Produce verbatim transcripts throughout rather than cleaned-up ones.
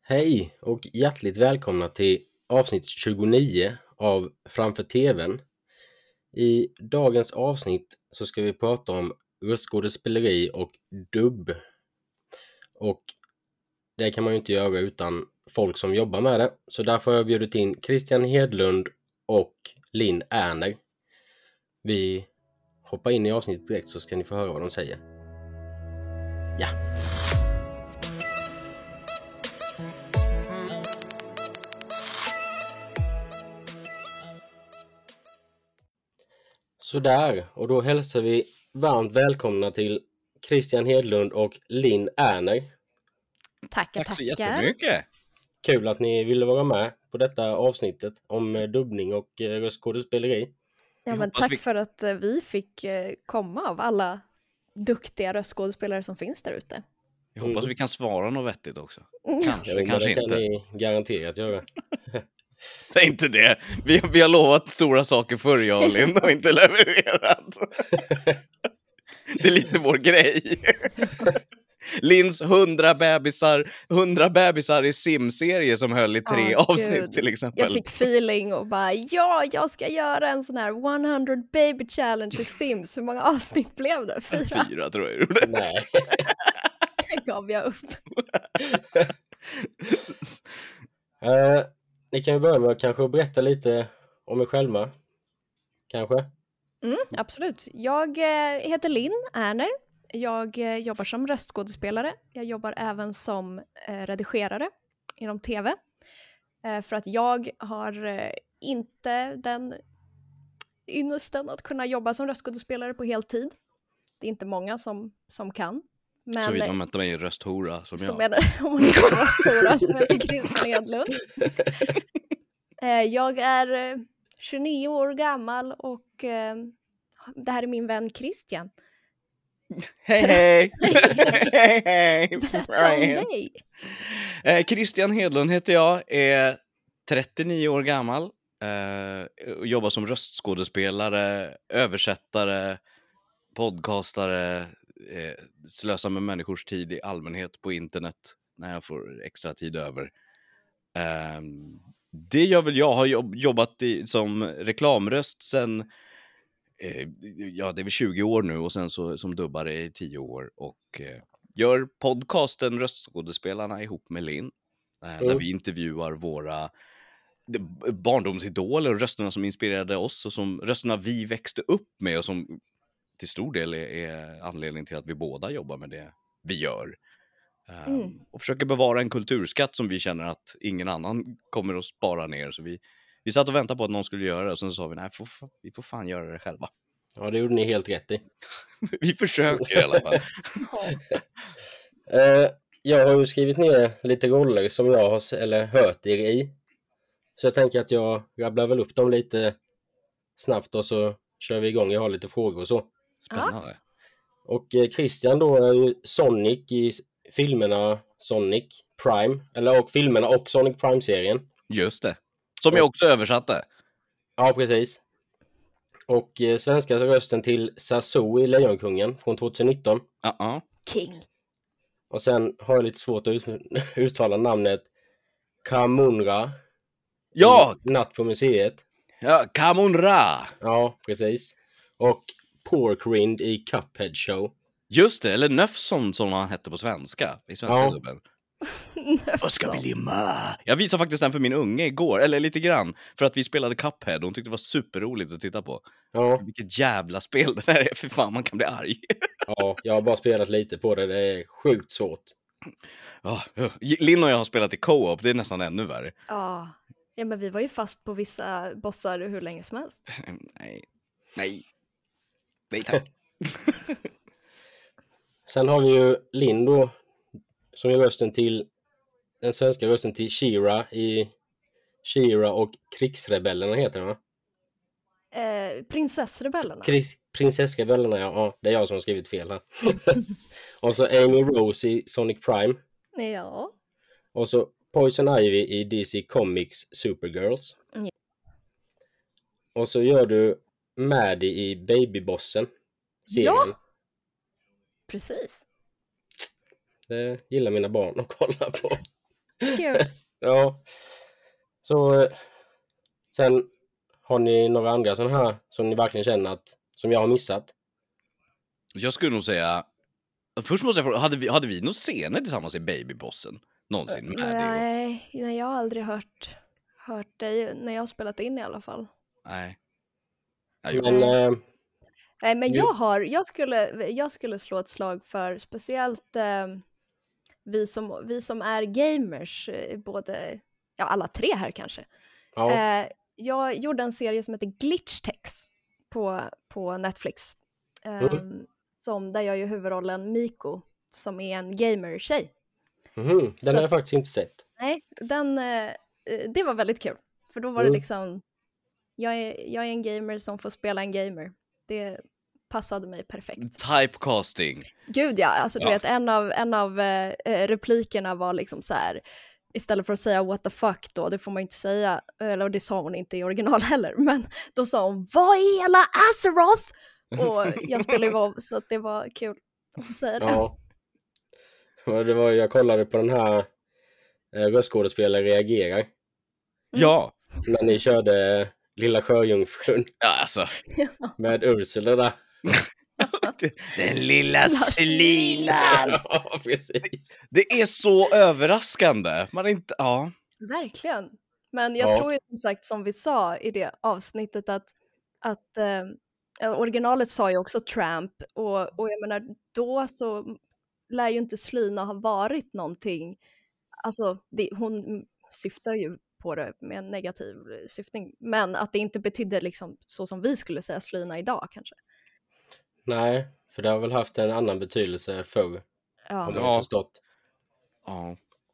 Hej och hjärtligt välkomna till avsnitt tjugonio av Framför TVn. I dagens avsnitt så ska vi prata om röstskådespeleri och dubb. Och det kan man ju inte göra utan folk som jobbar med det. Så därför har jag bjudit in Christian Hedlund och Linn Erner. Vi hoppar in i avsnittet direkt så ska ni få höra vad de säger. Ja! Sådär, och då hälsar vi varmt välkomna till Christian Hedlund och Linn Erner. Tackar, Tack så tackar. jättemycket. Kul att ni ville vara med på detta avsnittet om dubbning och röstskådespeleri. Ja, men tack vi... för att vi fick komma av alla duktiga röstskådespelare som finns där ute. Jag hoppas mm. vi kan svara något vettigt också. Kanske, jo, kanske det inte. kan ni garanterat göra. Säg inte det. Vi, vi har lovat stora saker förr, jag och Linn, och inte levererat. Det är lite vår grej. Linns hundra bebisar, hundra bebisar i Sim-serie som höll i tre oh, avsnitt Gud. Till exempel. Jag fick feeling och bara, ja, jag ska göra en sån här hundra baby challenge i Sims. Hur många avsnitt blev det? Fyra? Fyra tror jag gjorde. Nej. Det gav jag upp. uh, ni kan ju börja med att kanske berätta lite om er själva. Kanske? Mm, absolut. Jag eh, heter Linn Erner. Jag eh, jobbar som röstskådespelare. Jag jobbar även som eh, redigerare inom tv. Eh, för att jag har eh, inte den ynnesten att kunna jobba som röstskådespelare på heltid. Det är inte många som, som kan. Men, så vill man inte med en rösthora som, som jag. Är, om man inte är en rösthora som heter Christian Hedlund. eh, jag är eh, tjugonio år gammal och eh, det här är min vän Christian. Hej hej! Hej hej! Berätta om dig! Eh, Christian Hedlund heter jag, är trettionio år gammal. Eh, och jobbar som röstskådespelare, översättare, podcastare, eh, slösar med människors tid i allmänhet på internet när jag får extra tid över. Eh, det gör väl jag, har jobb- jobbat i, som reklamröst sen ja, det är väl tjugo år nu och sen så som dubbare i tio år och eh, gör podcasten Röstskådespelarna ihop med Linn eh, mm. där vi intervjuar våra barndomsidoler och rösterna som inspirerade oss och som rösterna vi växte upp med och som till stor del är, är anledning till att vi båda jobbar med det vi gör. Um, mm. Och försöker bevara en kulturskatt som vi känner att ingen annan kommer att spara ner, så vi Vi satt och väntade på att någon skulle göra det och sen så sa vi, nej, får, vi får fan göra det själva. Ja, det gjorde ni helt rätt i. Vi försöker i alla fall. uh, jag har ju skrivit ner lite roller som jag har eller hört er i. Så jag tänker att jag rabblar väl upp dem lite snabbt och så kör vi igång. Jag har lite frågor och så. Spännande. Ja. Och uh, Christian då är ju Sonic i filmerna Sonic Prime. Eller och filmerna och Sonic Prime-serien. Just det. Som jag också översatte. Ja, precis. Och eh, svenska rösten till Sasu i Lejonkungen från tjugonitton. Uh-uh. King. Och sen har jag lite svårt att ut- uttala namnet Kamunra. Ja! Natt på museet. Ja, Kamunra. Ja, precis. Och Porkrind i Cuphead Show. Just det, eller Nöfson som han hette på svenska. I svenska ja. dubben. Vad ska vi limma? Jag visade faktiskt den för min unge igår, eller lite grann, för att vi spelade Cuphead och hon tyckte det var superroligt att titta på. Ja. Vilket jävla spel det där är, för fan man kan bli arg. Ja, jag har bara spelat lite på det, det är sjukt svårt. Ja, Linn och jag har spelat i co-op, det är nästan ännu värre. Ja, ja men vi var ju fast på vissa bossar hur länge som helst. Nej, nej, nej tack. Sen har vi ju Linn då, som är rösten till den svenska rösten till She-Ra i She-Ra och krigsrebellerna heter den, va? Eh, prinsessrebellerna. Kris- prinsessrebellerna, ja. ja. Det är jag som har skrivit fel här. Och så Amy Rose i Sonic Prime. Ja. Och så Poison Ivy i D C Comics Supergirls. Mm. Och så gör du Maddie i Babybossen. Serien. Ja. Precis. Det gillar mina barn att kolla på. Kul. Ja. Så eh, sen har ni några andra sådana här som ni verkligen känner att som jag har missat? Jag skulle nog säga... Först måste jag fråga, hade vi, hade vi några scener tillsammans i Babybossen? Någonsin med det? Nej, nej, jag har aldrig hört, hört dig när jag har spelat in i alla fall. Nej. Ja, jo. Men eh, Nej, men Jo. jag har, jag skulle, jag skulle slå ett slag för speciellt eh, vi, som, vi som är gamers, eh, både, ja alla tre här kanske. ja. Eh, jag gjorde en serie som heter Glitchtex på, på Netflix. Eh, Mm. som, där jag gör huvudrollen Miko, som är en gamer-tjej. Mhm, den Så- har jag faktiskt inte sett. Nej, den, eh, det var väldigt kul. För då var Mm. det liksom, jag är, jag är en gamer som får spela en gamer. Det passade mig perfekt. Typecasting. Gud ja, alltså du Ja. vet en av, en av eh, replikerna var liksom så här, istället för att säga what the fuck då, det får man ju inte säga, eller det sa hon inte i original heller, men då sa hon vad är hela Azeroth? Och jag spelade ju WoW så att det var kul att få säga det. Ja. Ja, det var, jag kollade på den här eh, röstskådespelare reagerar Ja. när ni körde Lilla Sjöjungfrun Ja, alltså. med Ursula där. Den lilla slinan. Ja, precis. Det är så överraskande. Man är inte... Ja. Verkligen. Men jag Ja. tror ju som sagt som vi sa i det avsnittet att, att eh, originalet sa ju också tramp och, och jag menar då så lär ju inte Slyna ha varit någonting, alltså det, hon syftar ju på det med en negativ syftning, men att det inte betydde liksom så som vi skulle säga Slyna idag kanske. Nej, för det har väl haft en annan betydelse förr, Ja. har man Ja. förstått. Ja.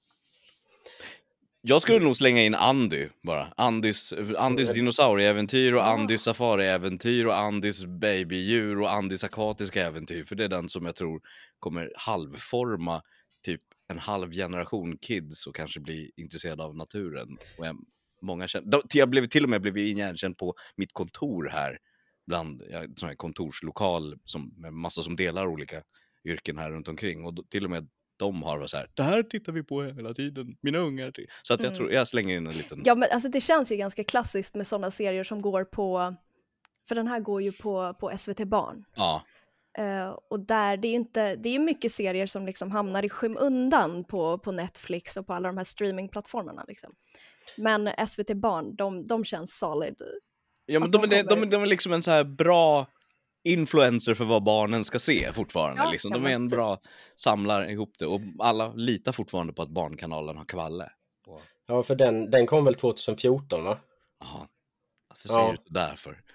Jag skulle nog slänga in Andy bara. Andys, Andys dinosaurieäventyr och Ja. Andys safariäventyr och Andys babydjur och Andys akvatiska äventyr. För det är den som jag tror kommer halvforma typ en halv generation kids och kanske bli intresserade av naturen. Och jag, många känner, då- jag blev till och med blev igenkänd på mitt kontor här. Bland ja, sån här kontorslokal som, med massa som delar olika yrken här runt omkring. Och då, till och med de har varit så här, det här tittar vi på hela tiden, mina ungar. Så att jag Mm. tror, jag slänger in en liten... Ja men alltså det känns ju ganska klassiskt med sådana serier som går på, för den här går ju på, på S V T Barn. Ja, Eh, och där, det är ju inte, det är ju mycket serier som liksom hamnar i skymundan på, på Netflix och på alla de här streamingplattformarna liksom. Men S V T Barn, de, de känns solid. ja men Att de, de de, de, kommer- de är liksom en så här bra influencer för vad barnen ska se fortfarande. Ja, liksom. ja, De är men en precis. bra samlar ihop det och alla litar fortfarande på att Barnkanalen har kvalle. Och, Ja, för den, den kom väl tjugohundrafjorton, va? aha, varför säger Ja. du det där för?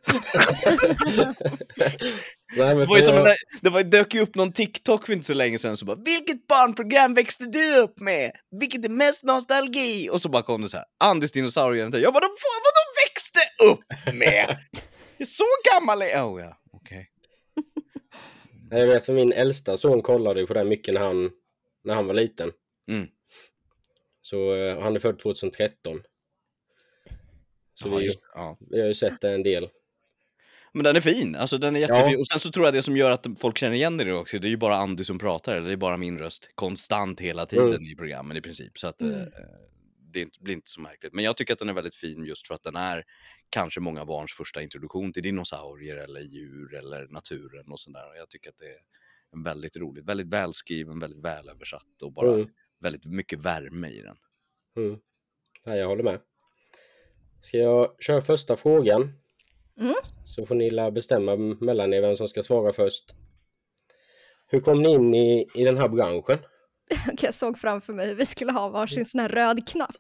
Nej, men Det för var ju som jag- en där, det var, dök ju upp någon TikTok för inte så länge sedan så bara, vilket barnprogram växte du upp med? Vilket är mest nostalgi? Och så bara kom det så här, Andys dinosaurier. Jag bara, de, vad de växte upp med? Jag är så gammal är jag. Oh, ja, okej. Nej, jag vet för min äldsta son kollade ju på det mycket när han, när han var liten. Mm. Så eh, han är född tjugohundratretton. Så Ja, vi, just, ja. vi har ju sett det en del. Men den är fin, alltså den är jättefin. Ja. Och sen så tror jag det som gör att folk känner igen det också, det är ju bara Andy som pratar, eller det är bara min röst konstant hela tiden Mm. i programmen i princip. Så att Mm. eh, det är inte- blir inte så märkligt. Men jag tycker att den är väldigt fin just för att den är kanske många barns första introduktion till dinosaurier eller djur eller naturen och sådär. Och jag tycker att det är en väldigt roligt, väldigt välskriven, väldigt välöversatt och bara Mm. väldigt mycket värme i den. Mm. Nej, jag håller med. Ska jag köra första frågan? Mm. Så får ni la bestämma mellan er vem som ska svara först. Hur kom ni in i, i den här branschen? Okej, jag såg framför mig hur vi skulle ha varsin sån här röd knapp.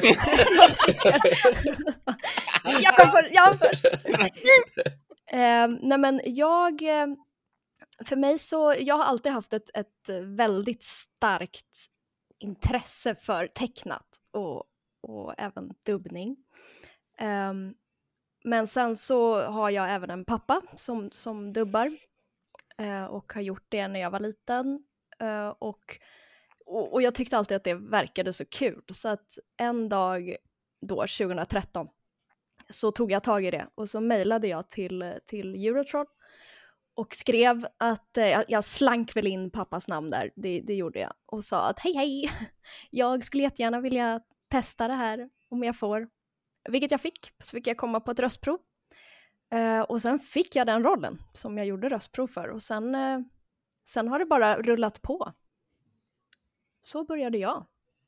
jag kom för, jag kom först. Eh, nej men jag, eh, för mig så, jag har alltid haft ett, ett väldigt starkt intresse för tecknat och, och även dubbning. Eh, men sen så har jag även en pappa som, som dubbar eh, och har gjort det när jag var liten. Eh, och Och, och jag tyckte alltid att det verkade så kul. Så att en dag då, tjugohundratretton, så tog jag tag i det. Och så mejlade jag till, till Eurotroll och skrev att eh, jag, jag slank väl in pappas namn där, det, det gjorde jag. Och sa att hej hej, jag skulle jättegärna vilja testa det här om jag får. Vilket jag fick, så fick jag komma på ett röstprov. Eh, och sen fick jag den rollen som jag gjorde röstprov för. Och sen, eh, sen har det bara rullat på. Så började jag.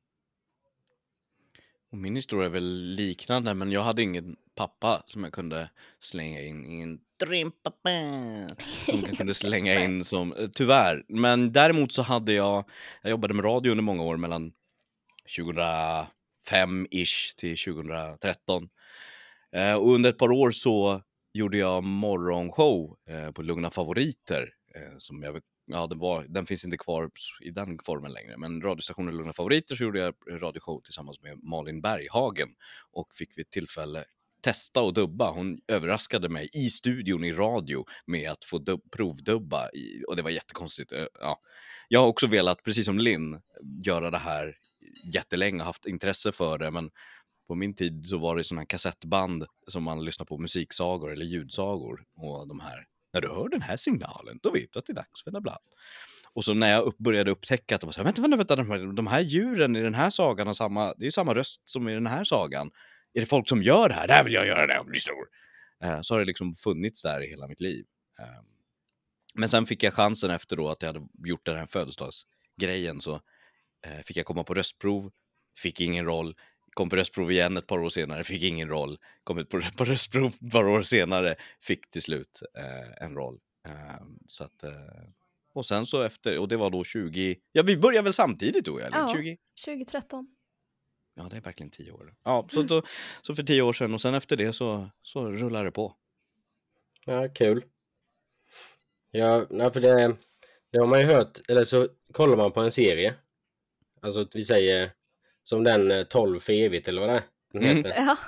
Och min historia är väl liknande, men jag hade ingen pappa som jag kunde slänga in. Ingen dreampappa som jag kunde slänga in som, tyvärr. Men däremot så hade jag, jag jobbade med radio under många år mellan tjugohundrafem-ish till tjugohundratretton. Eh, och under ett par år så gjorde jag morgonshow eh, på Lugna Favoriter. Eh, som jag, ja, det var, den finns inte kvar i den formen längre. Men radiostationen Lugna Favoriter så gjorde jag radioshow tillsammans med Malin Berghagen. Och fick vid tillfälle testa och dubba. Hon överraskade mig i studion i radio med att få dub- provdubba. I, och det var jättekonstigt. Eh, ja. Jag har också velat, precis som Linn, göra det här jättelänge. Haft intresse för det, men på min tid så var det sådana här kassettband som man lyssnar på musiksagor eller ljudsagor. Och de här, när du hör den här signalen, då vet du att det är dags för en blad. Och så när jag upp, började upptäcka att det var så här, vänta, vänta, vänta, de här, de här djuren i den här sagan har samma, det är samma röst som i den här sagan. Är det folk som gör det här? Där vill jag göra det, bli stor. Eh, så har det liksom funnits där i hela mitt liv. Eh, men sen fick jag chansen efter då att jag hade gjort den här födelsedagsgrejen, så eh, fick jag komma på röstprov, fick ingen roll. Kom på röstprov igen ett par år senare, fick ingen roll. Kom på, på röstprov ett par år senare, fick till slut eh, en roll. Eh, så att, eh, och sen så efter, och det var då tjugo, ja vi började väl samtidigt då, eller? Ja, tjugo tjugotretton. Ja, det är verkligen tio år. Ja, så, då, så för tio år sedan, och sen efter det så, så rullar det på. Ja, kul. Ja, nej, för det, det har man ju hört, eller så kollar man på en serie. Alltså att vi säger som den tolv för evigt, eller vad det är den heter. Mm. Ja.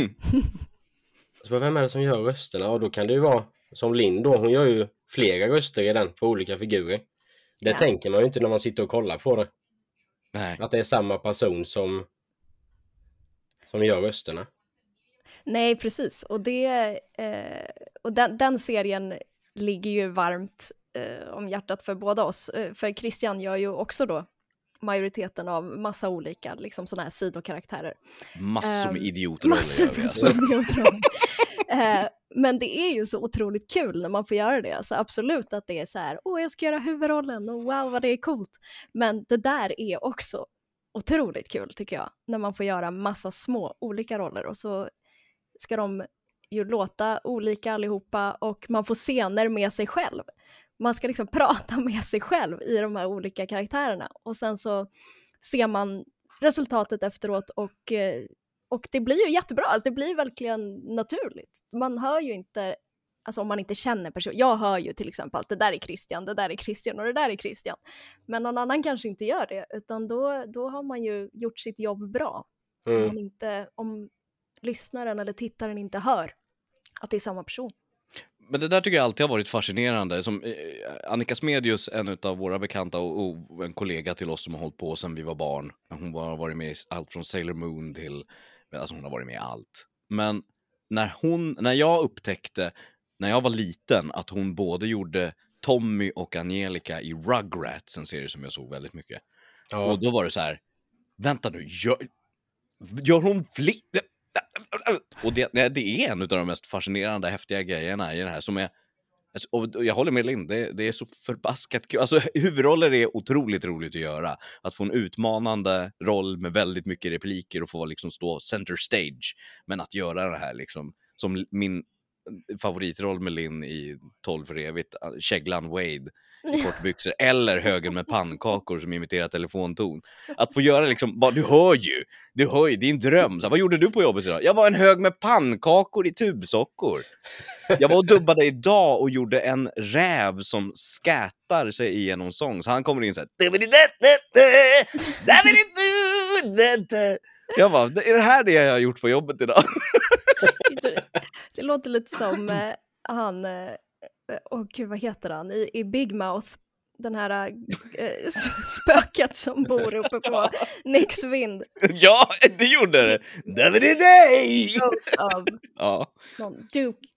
Så vem är det som gör rösterna? Och då kan det ju vara som Linn då, hon gör ju flera röster i den på olika figurer. Det Ja. tänker man ju inte när man sitter och kollar på det. Nej. Att det är samma person som som gör rösterna. Nej, precis. Och, det, eh, och den, den serien ligger ju varmt eh, om hjärtat för båda oss. Eh, för Christian gör ju också då majoriteten av massa olika liksom sådana här sidokaraktärer. Massor med Um, idiotroller. Massor gör vi, med alltså. idiotroller. eh, men det är ju så otroligt kul när man får göra det. Så absolut att det är så här, åh jag ska göra huvudrollen och wow vad det är coolt. Men det där är också otroligt kul tycker jag. När man får göra massa små olika roller och så ska de ju låta olika allihopa och man får scener med sig själv. Man ska liksom prata med sig själv i de här olika karaktärerna och sen så ser man resultatet efteråt och, och det blir ju jättebra, alltså det blir verkligen naturligt. Man hör ju inte, alltså om man inte känner personen, jag hör ju till exempel att det där är Christian, det där är Christian och det där är Christian. Men någon annan kanske inte gör det, utan då, då har man ju gjort sitt jobb bra. Mm. Om, man inte, om lyssnaren eller tittaren inte hör att det är samma person. Men det där tycker jag alltid har varit fascinerande. Som eh, Annika Smedius, en av våra bekanta och, och en kollega till oss som har hållit på sedan vi var barn. Hon har varit med i allt från Sailor Moon till, alltså hon har varit med i allt. Men när hon, när jag upptäckte, när jag var liten, att hon både gjorde Tommy och Angelica i Rugrats, en serie som jag såg väldigt mycket. Ja. Och då var det så här, vänta nu, gör, gör hon fler? Och det, det är en av de mest fascinerande, häftiga grejerna i det här som är, alltså, och jag håller med Linn, det, det är så förbaskat kul. Alltså huvudroller är otroligt roligt att göra. Att få en utmanande roll med väldigt mycket repliker och få liksom stå center stage. Men att göra det här liksom, som min favoritroll med Linn i tolv för evigt, Kägglan Wade i kortbyxor, eller högen med pannkakor som imiterar telefonton. Att få göra liksom, bara, du hör ju, du hör ju, det är en dröm. Så, vad gjorde du på jobbet idag? Jag var en hög med pannkakor i tubsockor. Jag var och dubbade idag och gjorde en räv som skätar sig igenom sång. Så han kommer in så här. Jag bara, är det här det jag har gjort på jobbet idag? Det, det låter lite som eh, han, eh, åh gud vad heter han, I, i Big Mouth, den här eh, spöket som bor uppe på Nicks vind. Ja, det gjorde det. Ghost of ja. någon Duke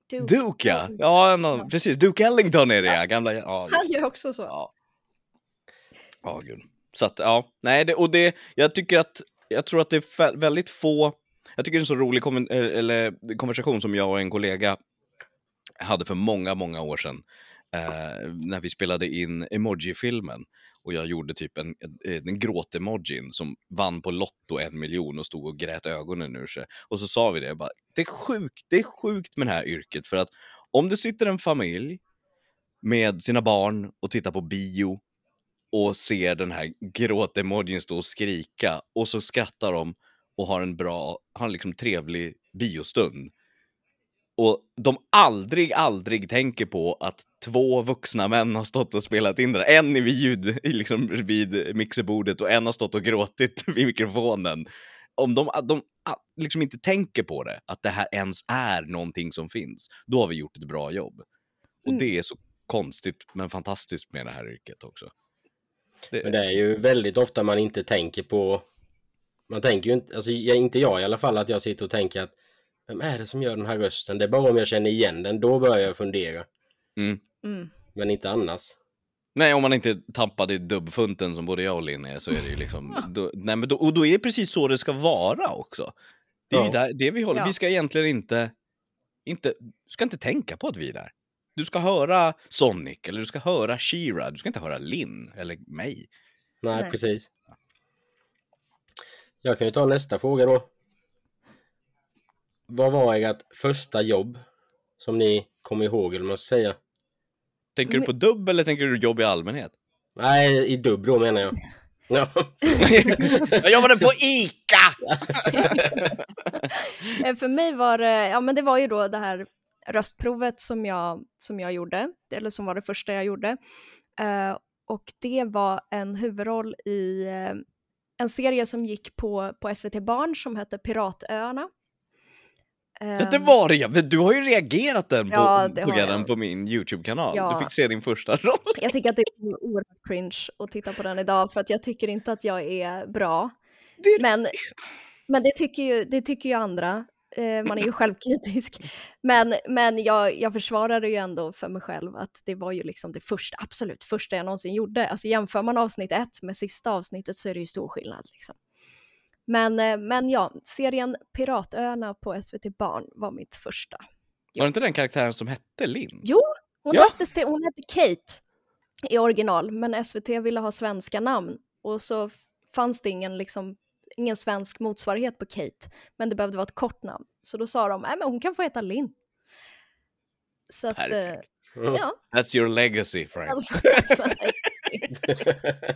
Duke. Duke, ja. Ja, no, Ja. precis. Duke Ellington är det, ja. Gamla, ja, Han gör också så. ja. Ja, gud. Så att, ja. Nej, det, och det, jag tycker att, jag tror att det är fä- väldigt få, jag tycker det är en så rolig kom, eller, konversation som jag och en kollega hade för många, många år sedan. Eh, när vi spelade in emoji-filmen. Och jag gjorde typ en, en, en gråt-emojin som vann på Lotto en miljon och stod och grät ögonen ur sig. Och så sa vi det, bara, det är sjukt, det är sjukt med det här yrket. För att om det sitter en familj med sina barn och tittar på bio och ser den här gråt-emojin stå och skrika och så skrattar de och har en bra, har en liksom trevlig biostund. Och de aldrig, aldrig tänker på att två vuxna män har stått och spelat in det. En är vid ljud, liksom vid mixerbordet och en har stått och gråtit vid mikrofonen. Om de, de liksom inte tänker på det, att det här ens är någonting som finns, då har vi gjort ett bra jobb. Och Mm. det är så konstigt men fantastiskt med det här yrket också. Det... Men det är ju väldigt ofta man inte tänker på, man tänker ju inte, alltså jag, inte jag i alla fall, att jag sitter och tänker att vem är det som gör den här rösten? Det är bara om jag känner igen den, då börjar jag fundera. Mm. Mm. Men inte annars. Nej, om man inte tappade i dubbfunten som både jag och Linn är, så är det ju liksom... då, nej, men då, och då är det precis så det ska vara också. Det är Ja. ju där, det vi håller. Ja. Vi ska egentligen inte, inte... Du ska inte tänka på att vi är där. Du ska höra Sonic, eller du ska höra She-Ra. Du ska inte höra Linn, eller mig. Nej, Nej. precis. Jag kan ju ta nästa fråga då. Vad var ert första jobb som ni kommer ihåg, eller man ska säga? Tänker du på dubb eller tänker du jobb i allmänhet? Nej, i dubb då menar jag. Ja. Jag jobbade på ICA! Eh, För mig var det, ja men det var ju då det här röstprovet som jag, som jag gjorde, eller som var det första jag gjorde. Eh, och det var en huvudroll i eh, en serie som gick på, på S V T Barn som hette Piratöarna. Eh, Det var det, ja. Men du har ju reagerat den på, Ja, det på, har den jag. på min YouTube-kanal. Ja. Du fick se din första roll. Jag tycker att det är oerhört cringe att titta på den idag, för att jag tycker inte att jag är bra. Det är... Men, men det, tycker ju, det tycker ju andra. Eh, man är ju självkritisk. Men, men jag, jag försvarar det ju ändå för mig själv att det var ju liksom det första, absolut första jag någonsin gjorde. Alltså jämför man avsnitt ett med sista avsnittet så är det ju stor skillnad liksom. Men, eh, men ja, serien Piratöarna på S V T Barn var mitt första. Var det inte den karaktären som hette Linn? Jo, hon, Ja. hette, hon hette Kate i original, men S V T ville ha svenska namn och så fanns det ingen, liksom, ingen svensk motsvarighet på Kate, men det behövde vara ett kort namn. Så då sa de, nej men hon kan få heta Linn. Så att, eh, Perfekt. ja. That's your legacy, Frank. Alltså, that's my legacy.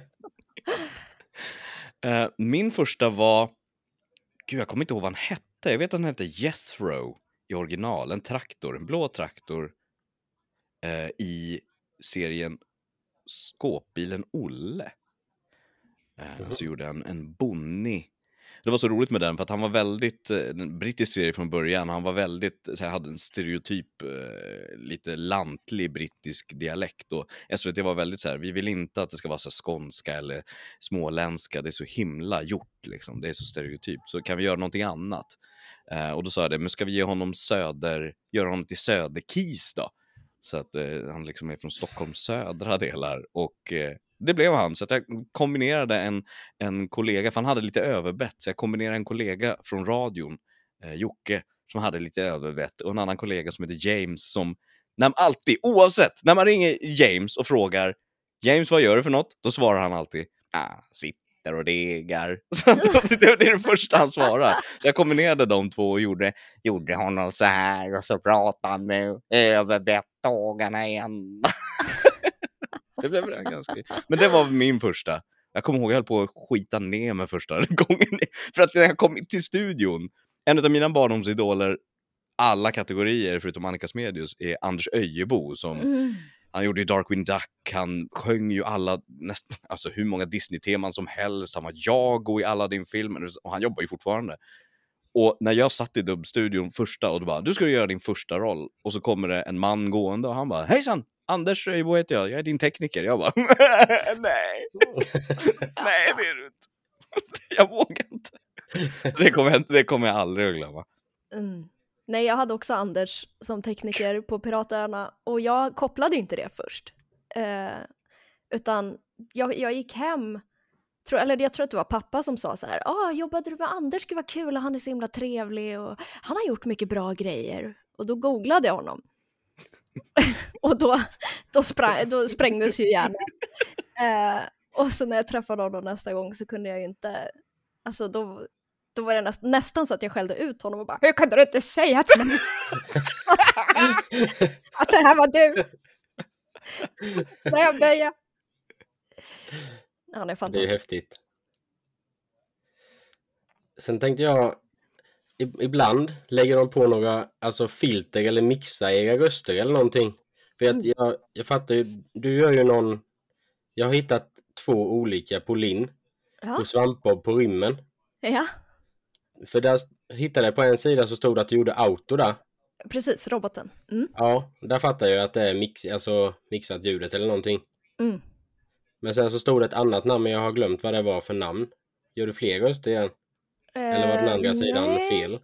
Uh, min första var... Gud, jag kommer inte ihåg vad han hette. Jag vet att han hette Jethro i original. En traktor, en blå traktor uh, i serien Skåpbilen Olle. Uh, Mhm. Så gjorde han en bonny. Det var så roligt med den för att han var väldigt, eh, en brittisk serie från början, han var väldigt, så här, hade en stereotyp, eh, lite lantlig brittisk dialekt och S V T var väldigt så här, vi vill inte att det ska vara så här skånska eller småländska, det är så himla gjort liksom, det är så stereotypt, så kan vi göra någonting annat? Eh, och då sa jag det, men ska vi ge honom söder, göra honom till söderkis då? Så att eh, han liksom är från Stockholms södra delar och eh, det blev han, så att jag kombinerade en, en kollega, för han hade lite överbett, så jag kombinerade en kollega från radion, eh, Jocke, som hade lite överbett, och en annan kollega som heter James, som när man alltid, oavsett, när man ringer James och frågar James, vad gör du för något? Då svarar han alltid, ah, sitter och degar. Så det är det första han svarar. Så jag kombinerade de två och gjorde, gjorde honom så här, och så pratade han med överbettdagarna igen. Det blev det ganska... Men det var min första. Jag kommer ihåg jag höll på att skita ner mig första gången. För att när jag kom till studion, en av mina barndomsidoler, alla kategorier förutom Annika Smedius, är Anders Öjebo. Som, Mm. han gjorde ju Darkwing Duck, han sjöng ju alla, nästan, alltså hur många Disney-teman som helst. Han var Jago i alla din filmer och han jobbar ju fortfarande. Och när jag satt i dubbstudion första och då bara, du ska göra din första roll. Och så kommer det en man gående och han bara, hejsan! Anders Öjebo heter jag, jag är din tekniker. Jag bara, nej. Nej, det är du inte. Jag vågar inte. Det kommer, det kommer jag aldrig att glömma. Mm. Nej, jag hade också Anders som tekniker på Piratöarna och jag kopplade inte det först. Eh, utan jag, jag gick hem, tro, eller jag tror att det var pappa som sa så här, ah, jobbade du med Anders? Det var kul, han är så himla trevlig och han har gjort mycket bra grejer. Och då googlade jag honom. och då, då, sprang, då sprängdes ju hjärnan. Eh, och så när jag träffade honom nästa gång så kunde jag ju inte, alltså då, då var det näst, nästan så att jag skällde ut honom och bara, hur kunde du inte säga till mig att det här var du? När jag böja. Han är fantastisk. Det är häftigt. Sen tänkte jag, ibland lägger de på några alltså filter eller mixar era röster eller någonting. För att jag, jag fattar ju, du gör ju någon, jag har hittat två olika på Linn Ja. och Svampbob på Rymmen. Ja, För där hittade jag på en sida så stod det att du gjorde auto där. precis, roboten. Mm. Ja, där fattar jag att det är mix, alltså mixat ljudet eller någonting. Mm. Men sen så stod det ett annat namn men jag har glömt vad det var för namn. Gör du fler röster igen? Eller var den andra Eh, sidan nej. fel?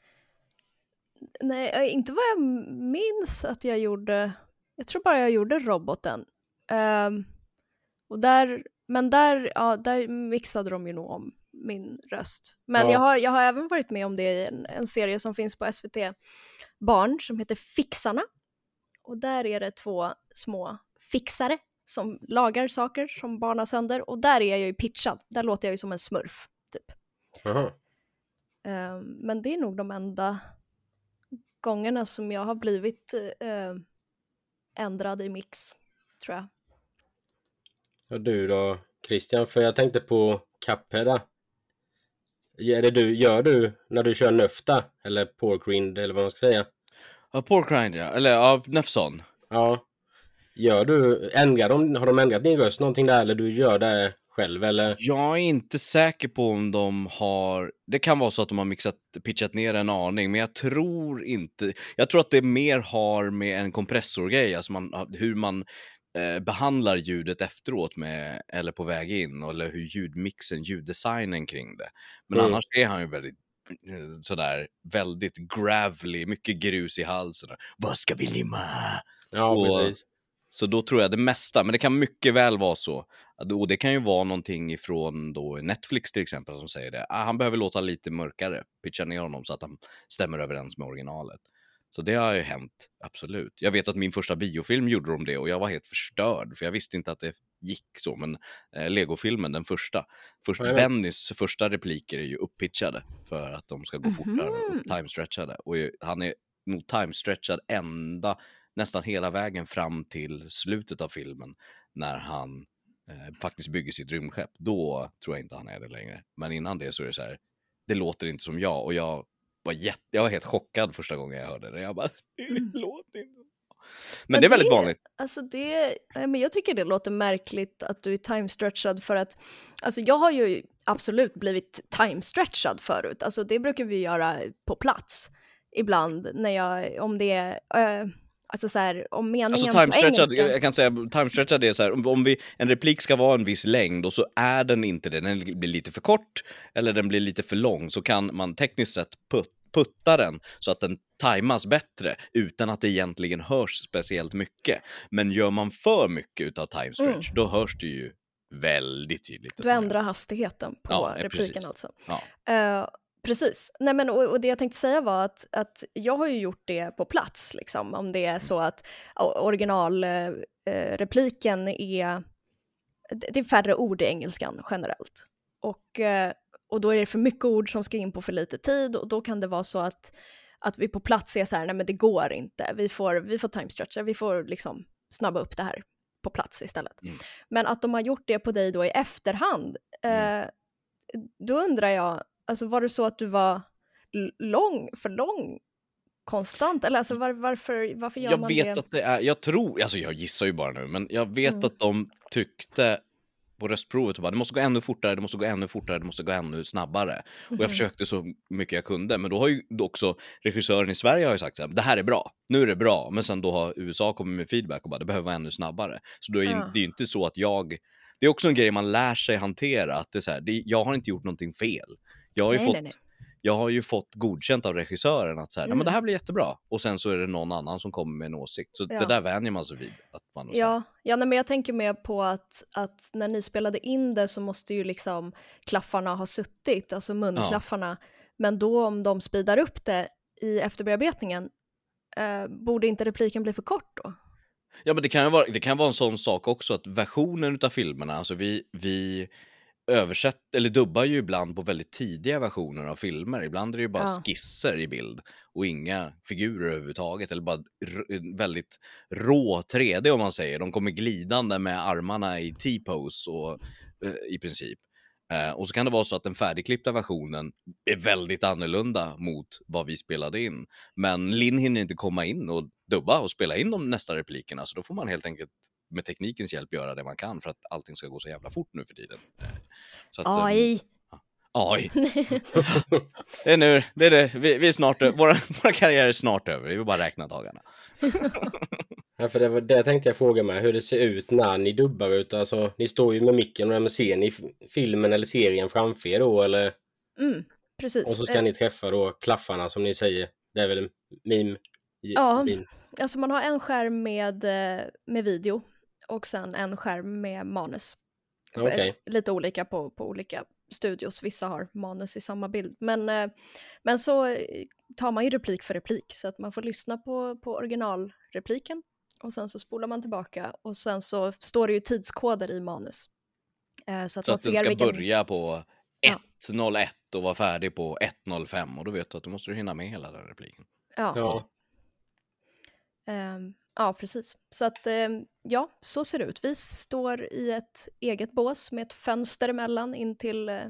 Nej, eh, inte vad jag minns att jag gjorde. Jag tror bara jag gjorde roboten. Ehm, och där, men där, ja, där mixade de ju nog om min röst. Men Ja. jag, har, jag har även varit med om det i en, en serie som finns på S V T Barn som heter Fixarna. Och där är det två små fixare som lagar saker som barn har sönder. Och där är jag ju pitchad. Där låter jag ju som en smurf, typ. Jaha. Ehm, men det är nog de enda gångerna som jag har blivit eh, ändrad i mix, tror jag. Och du då, Christian? För jag tänkte på Cuphead där. Är det du, gör du när du kör nöfta? Eller pork rind eller vad man ska säga? Ja, pork rind, ja. Eller ja, Nöfson. Ja. Gör du, ändrar de, har de ändrat din röst någonting där eller du gör det själv eller? Jag är inte säker på om de har... Det kan vara så att de har mixat, pitchat ner en aning, men jag tror inte... Jag tror att det mer har med en kompressorgrej, alltså man, hur man eh, behandlar ljudet efteråt med, eller på väg in, eller hur ljudmixen, ljuddesignen kring det. Men Mm. annars är han ju väldigt sådär, väldigt gravelly, mycket grus i halsen. Vad ska vi limma? Ja, Och- precis. Så då tror jag det mesta, men det kan mycket väl vara så. Och det kan ju vara någonting ifrån då Netflix till exempel som säger det. Ah, han behöver låta lite mörkare, pitcha ner honom så att han stämmer överens med originalet. Så det har ju hänt, absolut. Jag vet att min första biofilm gjorde de det och jag var helt förstörd. För jag visste inte att det gick så, men eh, Lego-filmen, den första. Först, Ja, ja. Bennys första repliker är ju upppitchade för att de ska gå Mhm. fortare och time-stretchade. Och ju- han är nog time-stretchad ända nästan hela vägen fram till slutet av filmen när han eh, faktiskt bygger sitt rymdskepp. Då tror jag inte han är det längre. Men innan det så är det så här, det låter inte som jag och jag var, jätte, jag var helt chockad första gången jag hörde det. Jag bara, det Mm. låter inte. Men, Men det är väldigt det- vanligt. Alltså det, eh, men jag tycker det låter märkligt att du är time-stretchad för att, alltså jag har ju absolut blivit time-stretchad förut. Alltså det brukar vi göra på plats ibland när jag, om det är, eh, alltså så här, om meningen Alltså på time-stretchad, engelska. jag kan säga time-stretchad är så här, om, om vi, en replik ska vara en viss längd och så är den inte det, den blir lite för kort eller den blir lite för lång, så kan man tekniskt sett put, putta den så att den tajmas bättre utan att det egentligen hörs speciellt mycket. Men gör man för mycket utav time stretch, Mm. då hörs det ju väldigt tydligt. Du ändrar hastigheten på Ja, ja, repliken precis. alltså. Ja. Eh, precis. Nej, men, och, och det jag tänkte säga var att, att jag har ju gjort det på plats, liksom, om det är så att originalrepliken eh, repliken är, det är färre ord i engelskan generellt. Och, eh, och då är det för mycket ord som ska in på för lite tid och då kan det vara så att, att vi på plats är så här, nej men det går inte, vi får, vi får time-stretcha, vi får liksom snabba upp det här på plats istället. Mm. Men att de har gjort det på dig då i efterhand, Mm. eh, då undrar jag, alltså var det så att du var l- lång, för lång, konstant? Eller alltså var, varför, varför gör Jag man vet det? att det är, jag tror, alltså jag gissar ju bara nu, men jag vet Mm. att de tyckte på röstprovet och bara, det måste gå ännu fortare, det måste gå ännu fortare, det måste gå ännu snabbare. Och Mhm. jag försökte så mycket jag kunde, men då har ju också regissören i Sverige har ju sagt så här, det här är bra, nu är det bra, men sen då har U S A kommit med feedback och bara, det behöver vara ännu snabbare. Så då är Ja. det är ju inte så att jag, det är också en grej man lär sig hantera, att det är så här, det, jag har inte gjort någonting fel. Jag har ju Nej, fått, nej, nej. jag har ju fått godkänt av regissören att så här, Mm. nej, men det här blir jättebra. Och sen så är det någon annan som kommer med en åsikt. Så Ja. det där vänjer man sig vid. Att man Ja, ja nej, men jag tänker mer på att, att när ni spelade in det så måste ju liksom klaffarna ha suttit, alltså munklaffarna. Men då om de speedar upp det i efterbearbetningen, eh, borde inte repliken bli för kort då? Ja, men det kan ju vara, det kan vara en sån sak också att versionen av filmerna, alltså vi, vi översätter eller dubbar ju ibland på väldigt tidiga versioner av filmer. Ibland är det ju bara Ja. skisser i bild och inga figurer överhuvudtaget, eller bara r- väldigt rå tre D om man säger. De kommer glidande med armarna i T-pose och eh, i princip. Eh, och så kan det vara så att den färdigklippta versionen är väldigt annorlunda mot vad vi spelade in. Men Linn hinner inte komma in och dubba och spela in de nästa replikerna, så då får man helt enkelt med teknikens hjälp göra det man kan för att allting ska gå så jävla fort nu för tiden. Eh, Så att, eh, A I. Aj. Det är nu, det är det. Vi, vi är snart ö- våra, våra karriärer är snart över. Vi vill bara räkna dagarna. Ja, för det var det tänkte jag fråga mig, hur det ser ut när ni dubbar ut. Alltså, ni står ju med micken och ser ni f- filmen eller serien framför er då, eller? Mm, precis. Och så ska Eh, ni träffa då klaffarna som ni säger. Det är väl en meme? Ja. meme. Alltså man har en skärm med, eh, med video och sen en skärm med manus. Okej. Eh, Lite olika på, på olika studios. Vissa har manus i samma bild. Men, eh, men så eh, tar man ju replik för replik så att man får lyssna på, på originalrepliken och sen så spolar man tillbaka och sen så står det ju tidskoder i manus. Eh, så att Så man att den ser ska vilken... börja på Ja. ett noll ett och vara färdig på ett noll fem. Och då vet du att du måste hinna med hela den repliken. Ja. Ja. Ehm, ja, precis. Så att ehm, ja, så ser det ut. Vi står i ett eget bås med ett fönster emellan in till eh,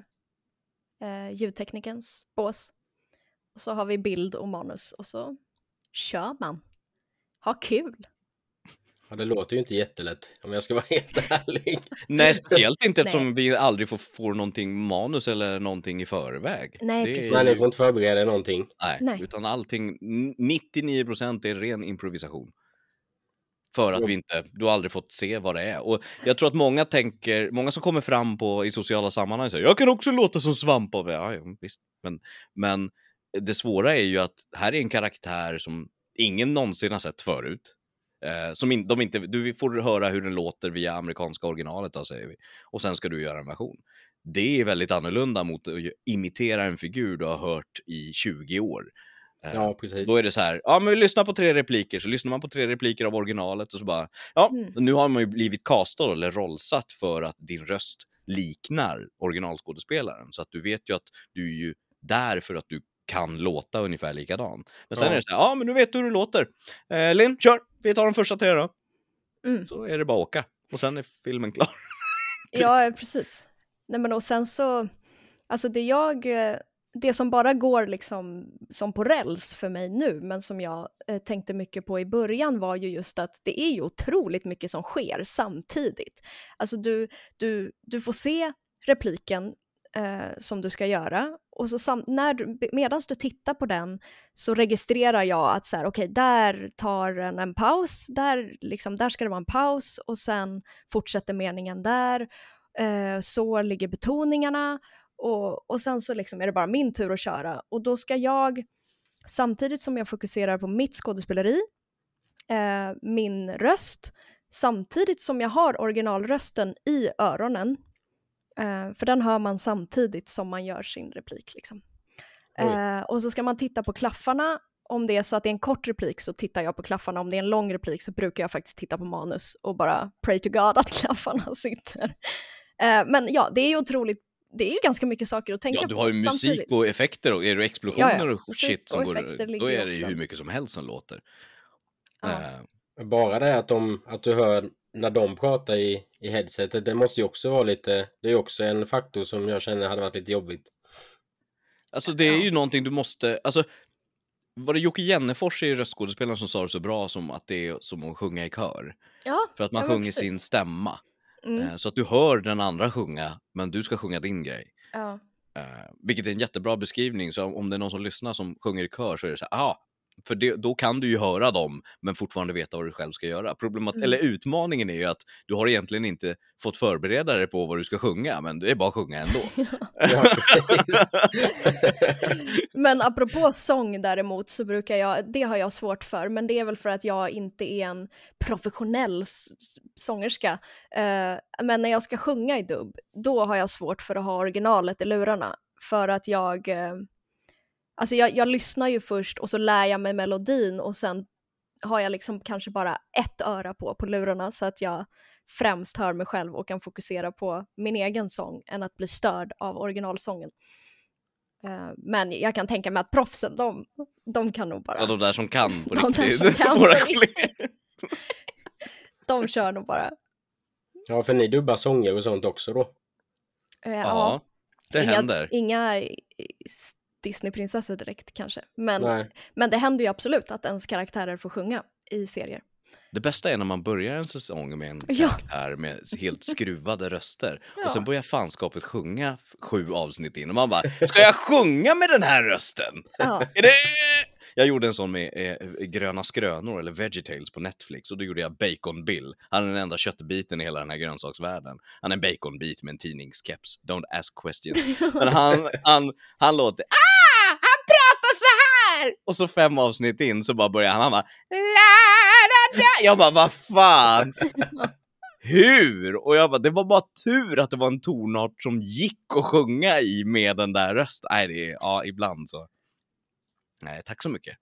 eh, ljudteknikens bås. Och så har vi bild och manus och så kör man. Ha kul! Ja, det låter ju inte jättelätt om jag ska vara helt ärlig. Nej, speciellt inte Nej. eftersom vi aldrig får, får någonting manus eller någonting i förväg. Nej, Det är precis. Nej, ju- ni får inte förbereda er någonting. Nej, Nej. utan allting, nittionio procent är ren improvisation. För att Mm. vi inte, du har aldrig fått se vad det är. Och jag tror att många tänker, många som kommer fram på i sociala sammanhang säger, jag kan också låta som svamp av, ja, ja visst. Men, men det svåra är ju att här är en karaktär som ingen någonsin har sett förut. Eh, som in, de inte, du får höra hur den låter via amerikanska originalet då, säger vi. Och sen ska du göra en version. Det är väldigt annorlunda mot att imitera en figur du har hört i tjugo år. Eh, Ja, precis. Då är det så här, ja men vi lyssnar på tre repliker, så lyssnar man på tre repliker av originalet och så bara, ja, Mm. nu har man ju blivit castad eller rollsatt för att din röst liknar originalskådespelaren. Så att du vet ju att du är ju där för att du kan låta ungefär likadan. Men sen Ja. är det så här, ja men nu vet du hur det låter. Eh, Linn, kör! Vi tar de första tre då. Mm. Så är det bara att åka. Och sen är filmen klar. Ja, precis. Nej, men och sen så, alltså det jag, eh, det som bara går liksom som på räls för mig nu, men som jag eh, tänkte mycket på i början var ju just att det är ju otroligt mycket som sker samtidigt. Alltså du, du, du får se repliken eh, som du ska göra och så sam- när du, medans du tittar på den så registrerar jag att så här, okej, där tar den en paus, där, liksom, där ska det vara en paus och sen fortsätter meningen där. Eh, så ligger betoningarna och, och sen så liksom är det bara min tur att köra och då ska jag samtidigt som jag fokuserar på mitt skådespeleri, eh, min röst, samtidigt som jag har originalrösten i öronen, eh, för den hör man samtidigt som man gör sin replik liksom. eh, och så ska man titta på klaffarna. Om det är så att det är en kort replik så tittar jag på klaffarna. Om det är en lång replik så brukar jag faktiskt titta på manus och bara pray to God att klaffarna sitter. Eh, men ja, det är ju otroligt, det är ju ganska mycket saker att tänka på. Ja, du har ju musik samtidigt. och effekter och är det explosioner Ja, ja. och Musik shit som och går, effekter ligger då ju är det ju också. hur mycket som helst som låter. Ja. Eh, Bara det att, de, att du hör när de pratar i, i headsetet, det måste ju också vara lite, det är ju också en faktor som jag känner hade varit lite jobbigt. Alltså det är Ja. ju någonting du måste, alltså var det Jocke Jennefors i röstskådespelaren som sa det så bra som att det är som att sjunga i kör? Ja, För att man ja, men sjunger precis. sin stämma. Mm, Eh, så att du hör den andra sjunga, men du ska sjunga din grej. ja. Eh, vilket är en jättebra beskrivning, så om, om det är någon som lyssnar som sjunger i kör så är det så här, ah, för det, då kan du ju höra dem men fortfarande veta vad du själv ska göra. Problemat- Mm. Eller utmaningen är ju att du har egentligen inte fått förbereda dig på vad du ska sjunga, men det är bara att sjunga ändå. Ja, precis. Men apropå sång däremot så brukar jag, det har jag svårt för, men det är väl för att jag inte är en professionell s- sångerska. Eh, men när jag ska sjunga i dubb, då har jag svårt för att ha originalet i lurarna. För att jag, eh, alltså jag, jag lyssnar ju först och så lär jag mig melodin och sen har jag liksom kanske bara ett öra på på lurarna så att jag främst hör mig själv och kan fokusera på min egen sång än att bli störd av originalsången. Uh, men jag kan tänka mig att proffsen, de, de kan nog bara... Ja, de där som kan på de där riktigt. som kan på Våra riktigt. De kör nog bara. Ja, för ni dubbar sånger och sånt också då? Uh, Ja, det inga, händer. Inga Disney-prinsessor direkt kanske. Men, Nej. men det händer ju absolut att ens karaktärer får sjunga i serier. Det bästa är när man börjar en säsong med en Ja. karaktär med helt skruvade röster. Ja. Och sen börjar fanskapet sjunga sju avsnitt in. Och man bara, ska jag sjunga med den här rösten? Ja. Är det... Jag gjorde en sån med eh, Gröna skrönor eller VeggieTales på Netflix. Och då gjorde jag Bacon Bill. Han är den enda köttbiten i hela den här grönsaksvärlden. Han är en baconbit med en tidningskeps. Don't ask questions. Men han, han, han låter... Ah! Han pratar så här! Och så fem avsnitt in så bara börjar han, han bara... La, da, da. Jag bara, vad fan? Hur? Och jag bara, det var bara tur att det var en tonart som gick att sjunga i med den där rösten. Nej, det är, ja, ibland så. Nej, tack så mycket.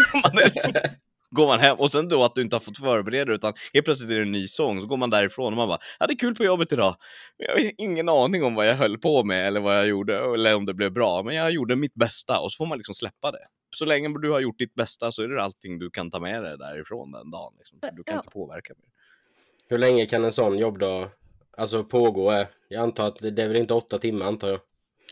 Går man hem, och sen då att du inte har fått förbereda utan helt plötsligt är det en ny sång, så går man därifrån och man bara, ja, det är kul på jobbet idag. Jag har ingen aning om vad jag höll på med eller vad jag gjorde eller om det blev bra, men jag gjorde mitt bästa och så får man liksom släppa det. Så länge du har gjort ditt bästa så är det allting du kan ta med dig därifrån den dagen liksom. Du kan Ja. inte påverka mer. Hur länge kan en sån jobbdag alltså pågå? Jag antar att det är väl inte åtta timmar, antar jag.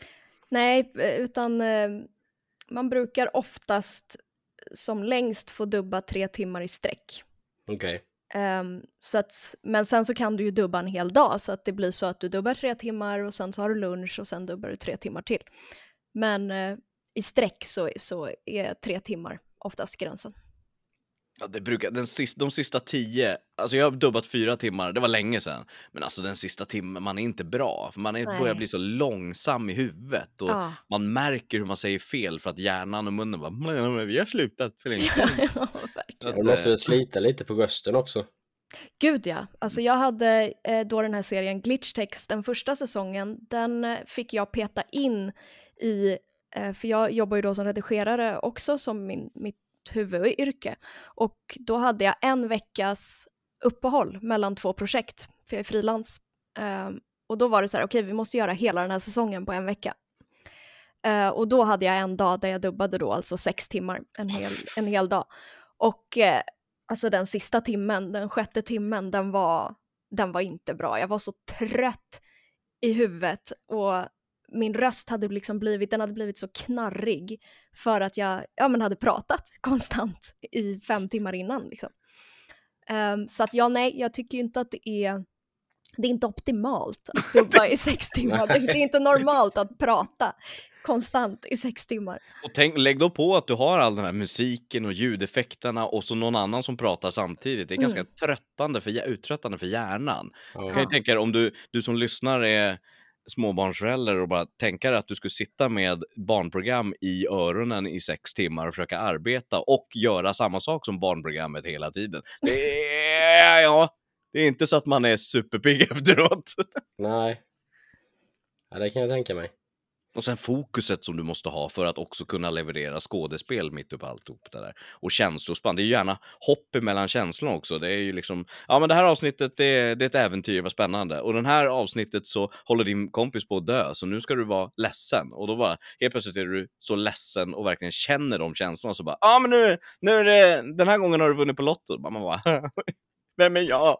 Nej, utan eh, man brukar oftast som längst få dubba tre timmar i sträck. Okej. Um, så att, men sen så kan du ju dubba en hel dag så att det blir så att du dubbar tre timmar och sen så har du lunch och sen dubbar du tre timmar till. Men uh, i sträck så, så är tre timmar oftast gränsen. Ja, det brukar, den sista, de sista tio, alltså jag har dubbat fyra timmar, det var länge sedan. Men alltså den sista timmen, man är inte bra. För man är, Nej. börjar bli så långsam i huvudet. Och Ja. man märker hur man säger fel för att hjärnan och munnen bara, "Men vi har slutat för länge Ja, sedan." ja, verkligen. Du måste väl slita lite på rösten också. Gud ja, alltså jag hade eh, då den här serien Glitchtext, den första säsongen, den eh, fick jag peta in i, eh, för jag jobbar ju då som redigerare också som min, mitt huvudyrke. Och då hade jag en veckas uppehåll mellan två projekt, för jag är frilans. Um, och då var det så här, okej, okay, vi måste göra hela den här säsongen på en vecka. Uh, och då hade jag en dag där jag dubbade då alltså sex timmar, en hel, en hel dag. Och uh, alltså den sista timmen, den sjätte timmen, den var, den var inte bra. Jag var så trött i huvudet och min röst hade liksom blivit, den hade blivit så knarrig för att jag ja, men hade pratat konstant i fem timmar innan. Liksom. Um, så att ja, nej, jag tycker ju inte att det är, det är inte optimalt att dubba i sex timmar. Det är inte normalt att prata konstant i sex timmar. Och tänk, lägg då på att du har all den här musiken och ljudeffekterna och så någon annan som pratar samtidigt. Det är ganska Mm. tröttande för, uttröttande för hjärnan. Ja. Du kan ju tänka dig om du, du som lyssnar är småbarnsförälder och bara tänker att du skulle sitta med barnprogram i öronen i sex timmar och försöka arbeta och göra samma sak som barnprogrammet hela tiden. Det är, ja, det är inte så att man är superpigg efteråt. Nej. Ja, det kan jag tänka mig. Och sen fokuset som du måste ha för att också kunna leverera skådespel mitt upp alltihop det där. Och känslospann, det är ju gärna hopp mellan känslorna också. Det är ju liksom, ja men det här avsnittet det är, det är ett äventyr, vad spännande. Och den här avsnittet så håller din kompis på att dö, så nu ska du vara ledsen. Och då bara, helt plötsligt är du så ledsen och verkligen känner de känslorna. Så bara, ja ah, men nu, nu är det, den här gången har du vunnit på Lotto. Man bara, vem är jag?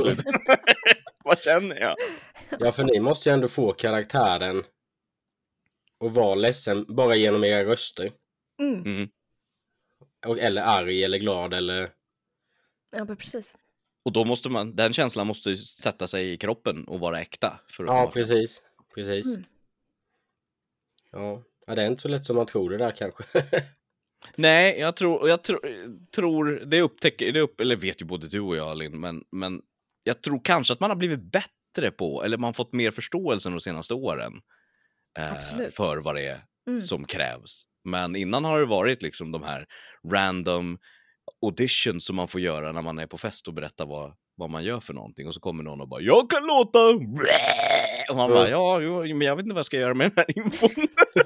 Vad känner jag? Ja, för ni måste ju ändå få karaktären och vara ledsen bara genom era röster. Mm. Mm. Och, eller arg eller glad eller... Ja, men precis. Och då måste man, den känslan måste sätta sig i kroppen och vara äkta. För att Ja, komma fram. precis. Precis. Mm. Ja. Ja, det är inte så lätt som man tror det där kanske. Nej, jag tror, jag tror, tror det upptäcker, det upp, eller vet ju både du och jag, Linn, men, men jag tror kanske att man har blivit bättre på, eller man har fått mer förståelse de senaste åren eh, Absolut. för vad det är Mm. som krävs. Men innan har det varit liksom de här random auditions som man får göra när man är på fest och berätta vad, vad man gör för någonting. Och så kommer någon och bara, jag kan låta... Och man bara, ja, jo, men jag vet inte vad jag ska göra med den här infon.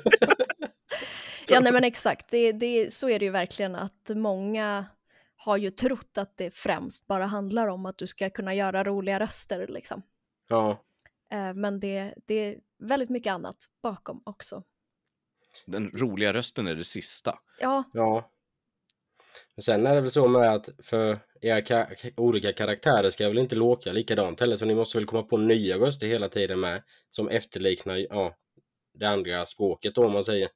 Ja, nej men exakt. Det, det, så är det ju verkligen att många har ju trott att det främst bara handlar om att du ska kunna göra roliga röster liksom. Ja. Eh, men det, det är väldigt mycket annat bakom också. Den roliga rösten är det sista. Ja, Ja. Men sen är det väl så med att för era ka- olika karaktärer ska väl inte låta likadant heller, så ni måste väl komma på nya röster hela tiden med som efterliknar ja, det andra språket då, om man säger.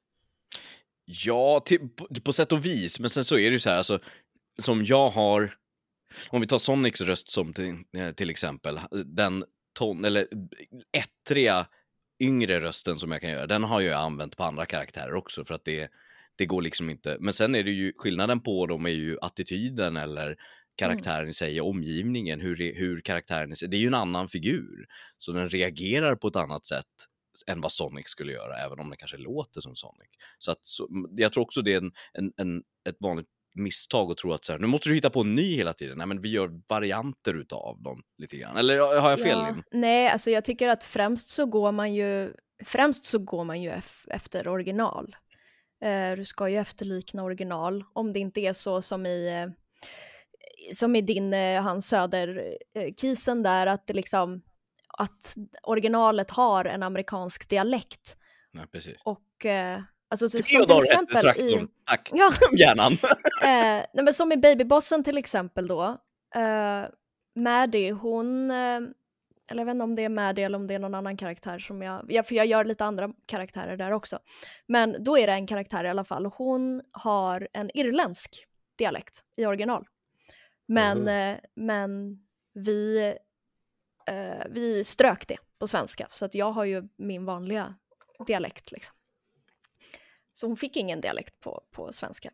Ja, till, på, på sätt och vis. Men sen så är det ju så här, alltså, som jag har... Om vi tar Sonics röst som till, till exempel, den ton, eller ettriga yngre rösten som jag kan göra, den har jag använt på andra karaktärer också, för att det, det går liksom inte. Men sen är det ju, skillnaden på dem är ju attityden eller karaktären mm. i sig, omgivningen, hur, hur karaktären i sig, det är ju en annan figur. Så den reagerar på ett annat sätt än vad Sonic skulle göra, även om den kanske låter som Sonic. Så att, så, jag tror också det är en, en, en, ett vanligt misstag att tro att så här, nu måste du hitta på en ny hela tiden. Nej, men vi gör varianter utav dem lite grann. Eller har jag fel? Ja, nej, alltså jag tycker att främst så går man ju främst så går man ju ef- efter original. Eh, du ska ju efterlikna original, om det inte är så som i eh, som i din eh, Hans Söder-kisen där, att det liksom att originalet har en amerikansk dialekt. Nej, precis. Och eh, alltså så, som till exempel i tack. Ja. Hjärnan. eh, nej, men som i Babybossen till exempel då. Eh, Maddie, hon eh, eller jag vet inte om det är Maddie eller om det är någon annan karaktär som jag, ja, för jag gör lite andra karaktärer där också. Men då är det en karaktär i alla fall, och hon har en irländsk dialekt i original. Men, mm. eh, men vi eh, vi strök det på svenska, så att jag har ju min vanliga dialekt liksom. Så hon fick ingen dialekt på, på svenska.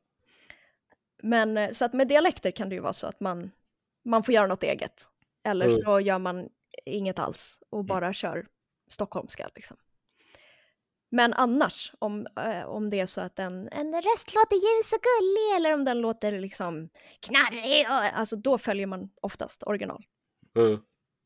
Men så att med dialekter kan det ju vara så att man, man får göra något eget. Eller mm. så gör man inget alls och bara mm. kör stockholmska liksom. Men annars, om, äh, om det är så att en, en röst låter ljus och gullig, eller om den låter liksom knarrig, och, alltså då följer man oftast original. Mm.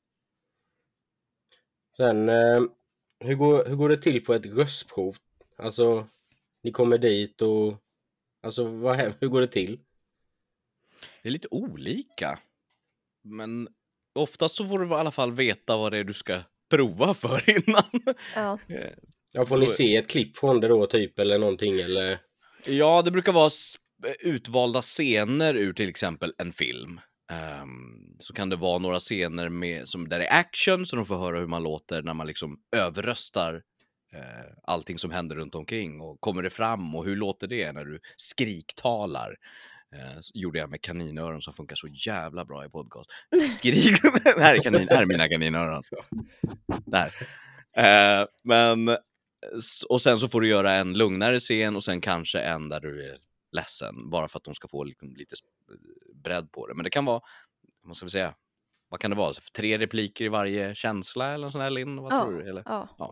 Sen, eh, hur, går, hur går det till på ett röstprov? Alltså, ni kommer dit och alltså, vad, hur går det till? Det är lite olika. Men oftast så får du i alla fall veta vad det är du ska prova för innan. Ja. Ja, får ni se ett klipp från det då typ, eller någonting, eller? Ja, det brukar vara utvalda scener ur till exempel en film. Um, så kan det vara några scener med, som där det är action, så de får höra hur man låter när man liksom överröstar uh, allting som händer runt omkring, och kommer det fram och hur låter det när du skriktalar. Uh, gjorde jag med kaninöron som funkar så jävla bra i podcast. Skrik, här är, kanin, här är mina kaninöron. Där. Uh, men och sen så får du göra en lugnare scen, och sen kanske en där du är ledsen, bara för att de ska få liksom lite bredd på det. Men det kan vara, vad ska vi säga, vad kan det vara? Tre repliker i varje känsla eller sån här, Linn? Vad ja, tror du? Eller? Ja. Ja.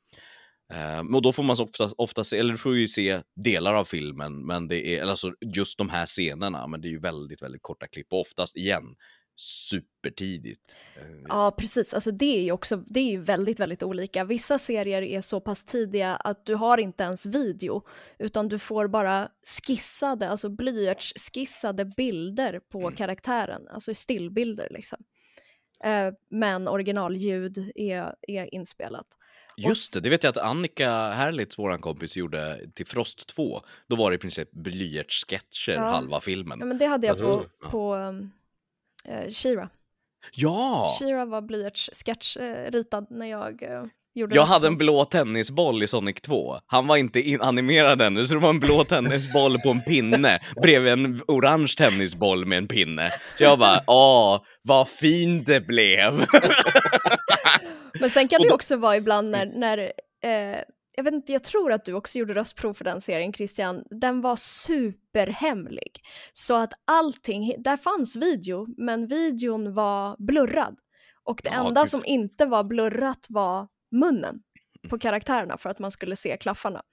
Uh, och då får man ofta, ofta se, eller du får ju se delar av filmen, men det är alltså just de här scenerna, men det är ju väldigt, väldigt korta klipp, och oftast igen supertidigt. Ja, precis. Alltså det är ju också, det är ju väldigt, väldigt olika. Vissa serier är så pass tidiga att du har inte ens video, utan du får bara skissade, alltså blyertsskissade bilder på mm. karaktären, alltså stillbilder liksom. Eh, men originalljud är, är inspelat. Just det, det vet jag att Annika Herlitz, våran kompis, gjorde till Frost två. Då var det i princip blyertssketcher ja. halva filmen. Ja, men det hade jag på, mm. på um, uh, She-Ra. Ja! She-Ra var blyertssketch uh, ritad när jag uh, gjorde Jag hade en blå tennisboll i Sonic två. Han var inte in- animerad ännu, så det var en blå tennisboll på en pinne bredvid en orange tennisboll med en pinne. Så jag bara, åh, vad fint det blev! Men sen kan det också vara ibland när, när eh, jag vet inte, jag tror att du också gjorde röstprov för den serien, Christian. Den var superhemlig. Så att allting, där fanns video, men videon var blurrad. Och det Ja, enda gud. som inte var blurrat var munnen på karaktärerna för att man skulle se klaffarna.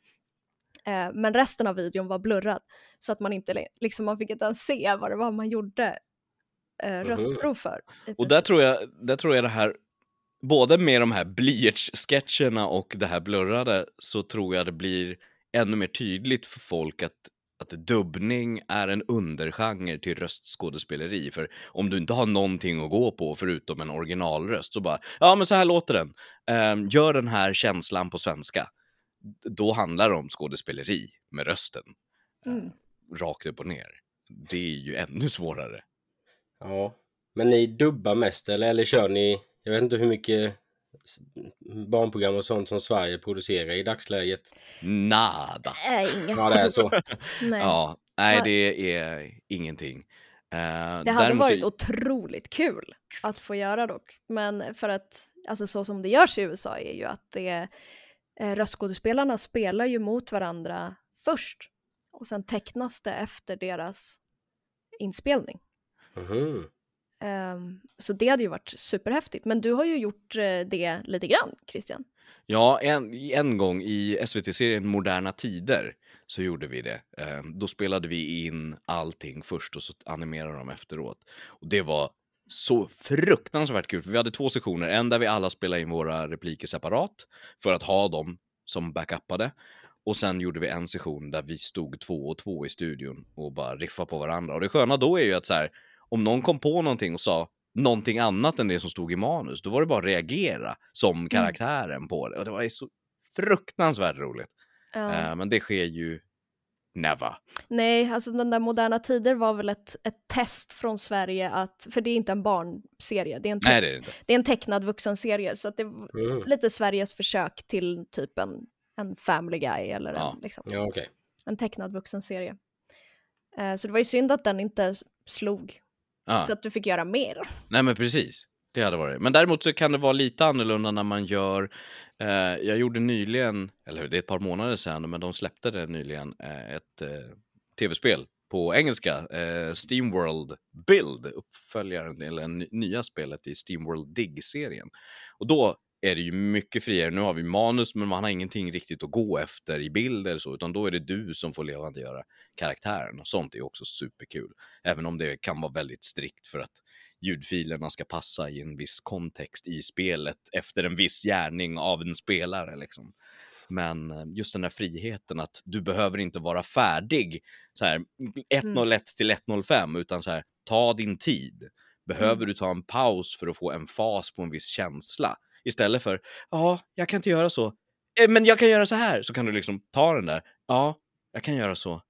Eh, men resten av videon var blurrad. Så att man inte, liksom man fick inte ens se vad det var man gjorde eh, röstprov för. Och där tror jag, där tror jag det här, både med de här blyerts-sketcherna och det här blurrade, så tror jag det blir ännu mer tydligt för folk att, att dubbning är en undergenre till röstskådespeleri. För om du inte har någonting att gå på förutom en originalröst, så bara, ja men så här låter den. Um, gör den här känslan på svenska. Då handlar det om skådespeleri med rösten. Mm. Uh, rakt upp och ner. Det är ju ännu svårare. Ja, men ni dubbar mest eller, eller kör ni, jag vet inte hur mycket barnprogram och sånt som Sverige producerar i dagsläget. Nada. Äh, inget. Ja, det är så. Nej. Ja, nej Ja. det är ingenting. Uh, Det hade varit otroligt kul att få göra dock. Men för att, alltså så som det görs i U S A är ju att det, eh, röstskådespelarna spelar ju mot varandra först. Och sen tecknas det efter deras inspelning. Mhm. Um, så det hade ju varit superhäftigt. Men du har ju gjort eh, det lite grann, Christian. Ja, en, en gång i S V T-serien Moderna Tider så gjorde vi det. Eh, då spelade vi in allting först och så animerade de efteråt. Och det var så fruktansvärt kul, för vi hade två sektioner. En där vi alla spelade in våra repliker separat för att ha dem som backupade. Och sen gjorde vi en session där vi stod två och två i studion och bara riffade på varandra. Och det sköna då är ju att så här, om någon kom på någonting och sa någonting annat än det som stod i manus, då var det bara att reagera som karaktären mm. på det. Och det var så fruktansvärt roligt. Ja. Uh, men det sker ju never. Nej, alltså den där Moderna Tider var väl ett, ett test från Sverige att, för det är inte en barnserie, det är en, te- Nej, det är inte. Det är en tecknad vuxenserie, så att det är Mm. lite Sveriges försök till typ en, en Family Guy eller Ja. en, liksom, Ja, okej. en tecknad vuxenserie. Uh, så det var ju synd att den inte slog, Ja. så att du fick göra mer. Nej, men precis. Det hade varit. Men däremot så kan det vara lite annorlunda när man gör, eh, jag gjorde nyligen, eller det är ett par månader sedan, men de släppte det nyligen, eh, ett eh, tv-spel på engelska, eh, SteamWorld Build, uppföljaren, eller en, nya spelet i SteamWorld Dig-serien. Och då är det ju mycket friare. Nu har vi manus, men man har ingenting riktigt att gå efter i bild eller så, utan då är det du som får levande göra karaktären, och sånt är också superkul. Även om det kan vara väldigt strikt för att ljudfilerna ska passa i en viss kontext i spelet efter en viss gärning av en spelare liksom. Men just den där friheten att du behöver inte vara färdig så här ett noll ett till ett noll fem, utan så här, ta din tid. Behöver mm. du ta en paus för att få en fas på en viss känsla, istället för ja, jag kan inte göra så, eh, men jag kan göra så här, så kan du liksom ta den där, ja, jag kan göra så,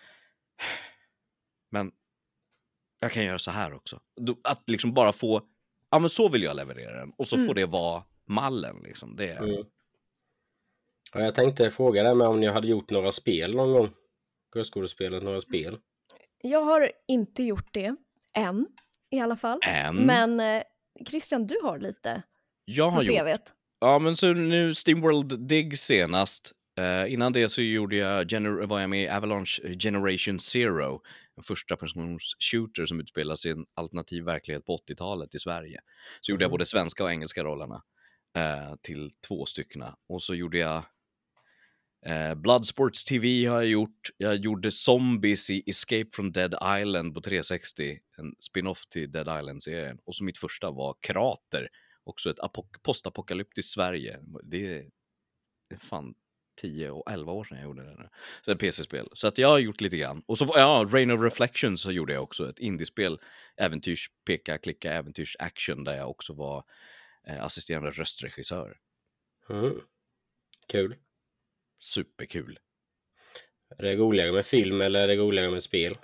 men jag kan göra så här också. Att liksom bara få, ja men så vill jag leverera den. Och så mm. får det vara mallen liksom. Det är... mm. Ja, jag tänkte fråga dig med om ni hade gjort några spel någon gång. Röstskådespelet, några spel. Jag har inte gjort det än, i alla fall. Än? Men eh, Christian, du har lite jag har på C V:t. Gjort. Ja, men så nu SteamWorld Dig senast. Uh, innan det så gjorde jag gener- var jag med i Avalanche Generation Zero, en första persons shooter som utspelas i en alternativ verklighet på åttiotalet i Sverige. Så mm. gjorde jag både svenska och engelska rollerna uh, till två styckna. Och så gjorde jag uh, Bloodsports T V har jag gjort. Jag gjorde Zombies i Escape from Dead Island på trehundrasextio, en spin-off till Dead Island-serien. Och så mitt första var Krater, också ett apok- postapokalyptiskt Sverige. Det är, det är fan tio och elva år sedan jag gjorde det. Så ett P C-spel. Så att jag har gjort lite grann. Och så, ja, Reign of Reflections så gjorde jag också ett indiespel. Äventyrs, peka, klicka, äventyrs, action. Där jag också var eh, assisterande röstregissör. Mm. Kul. Superkul. Är det roligare med film eller är det roligare med spel?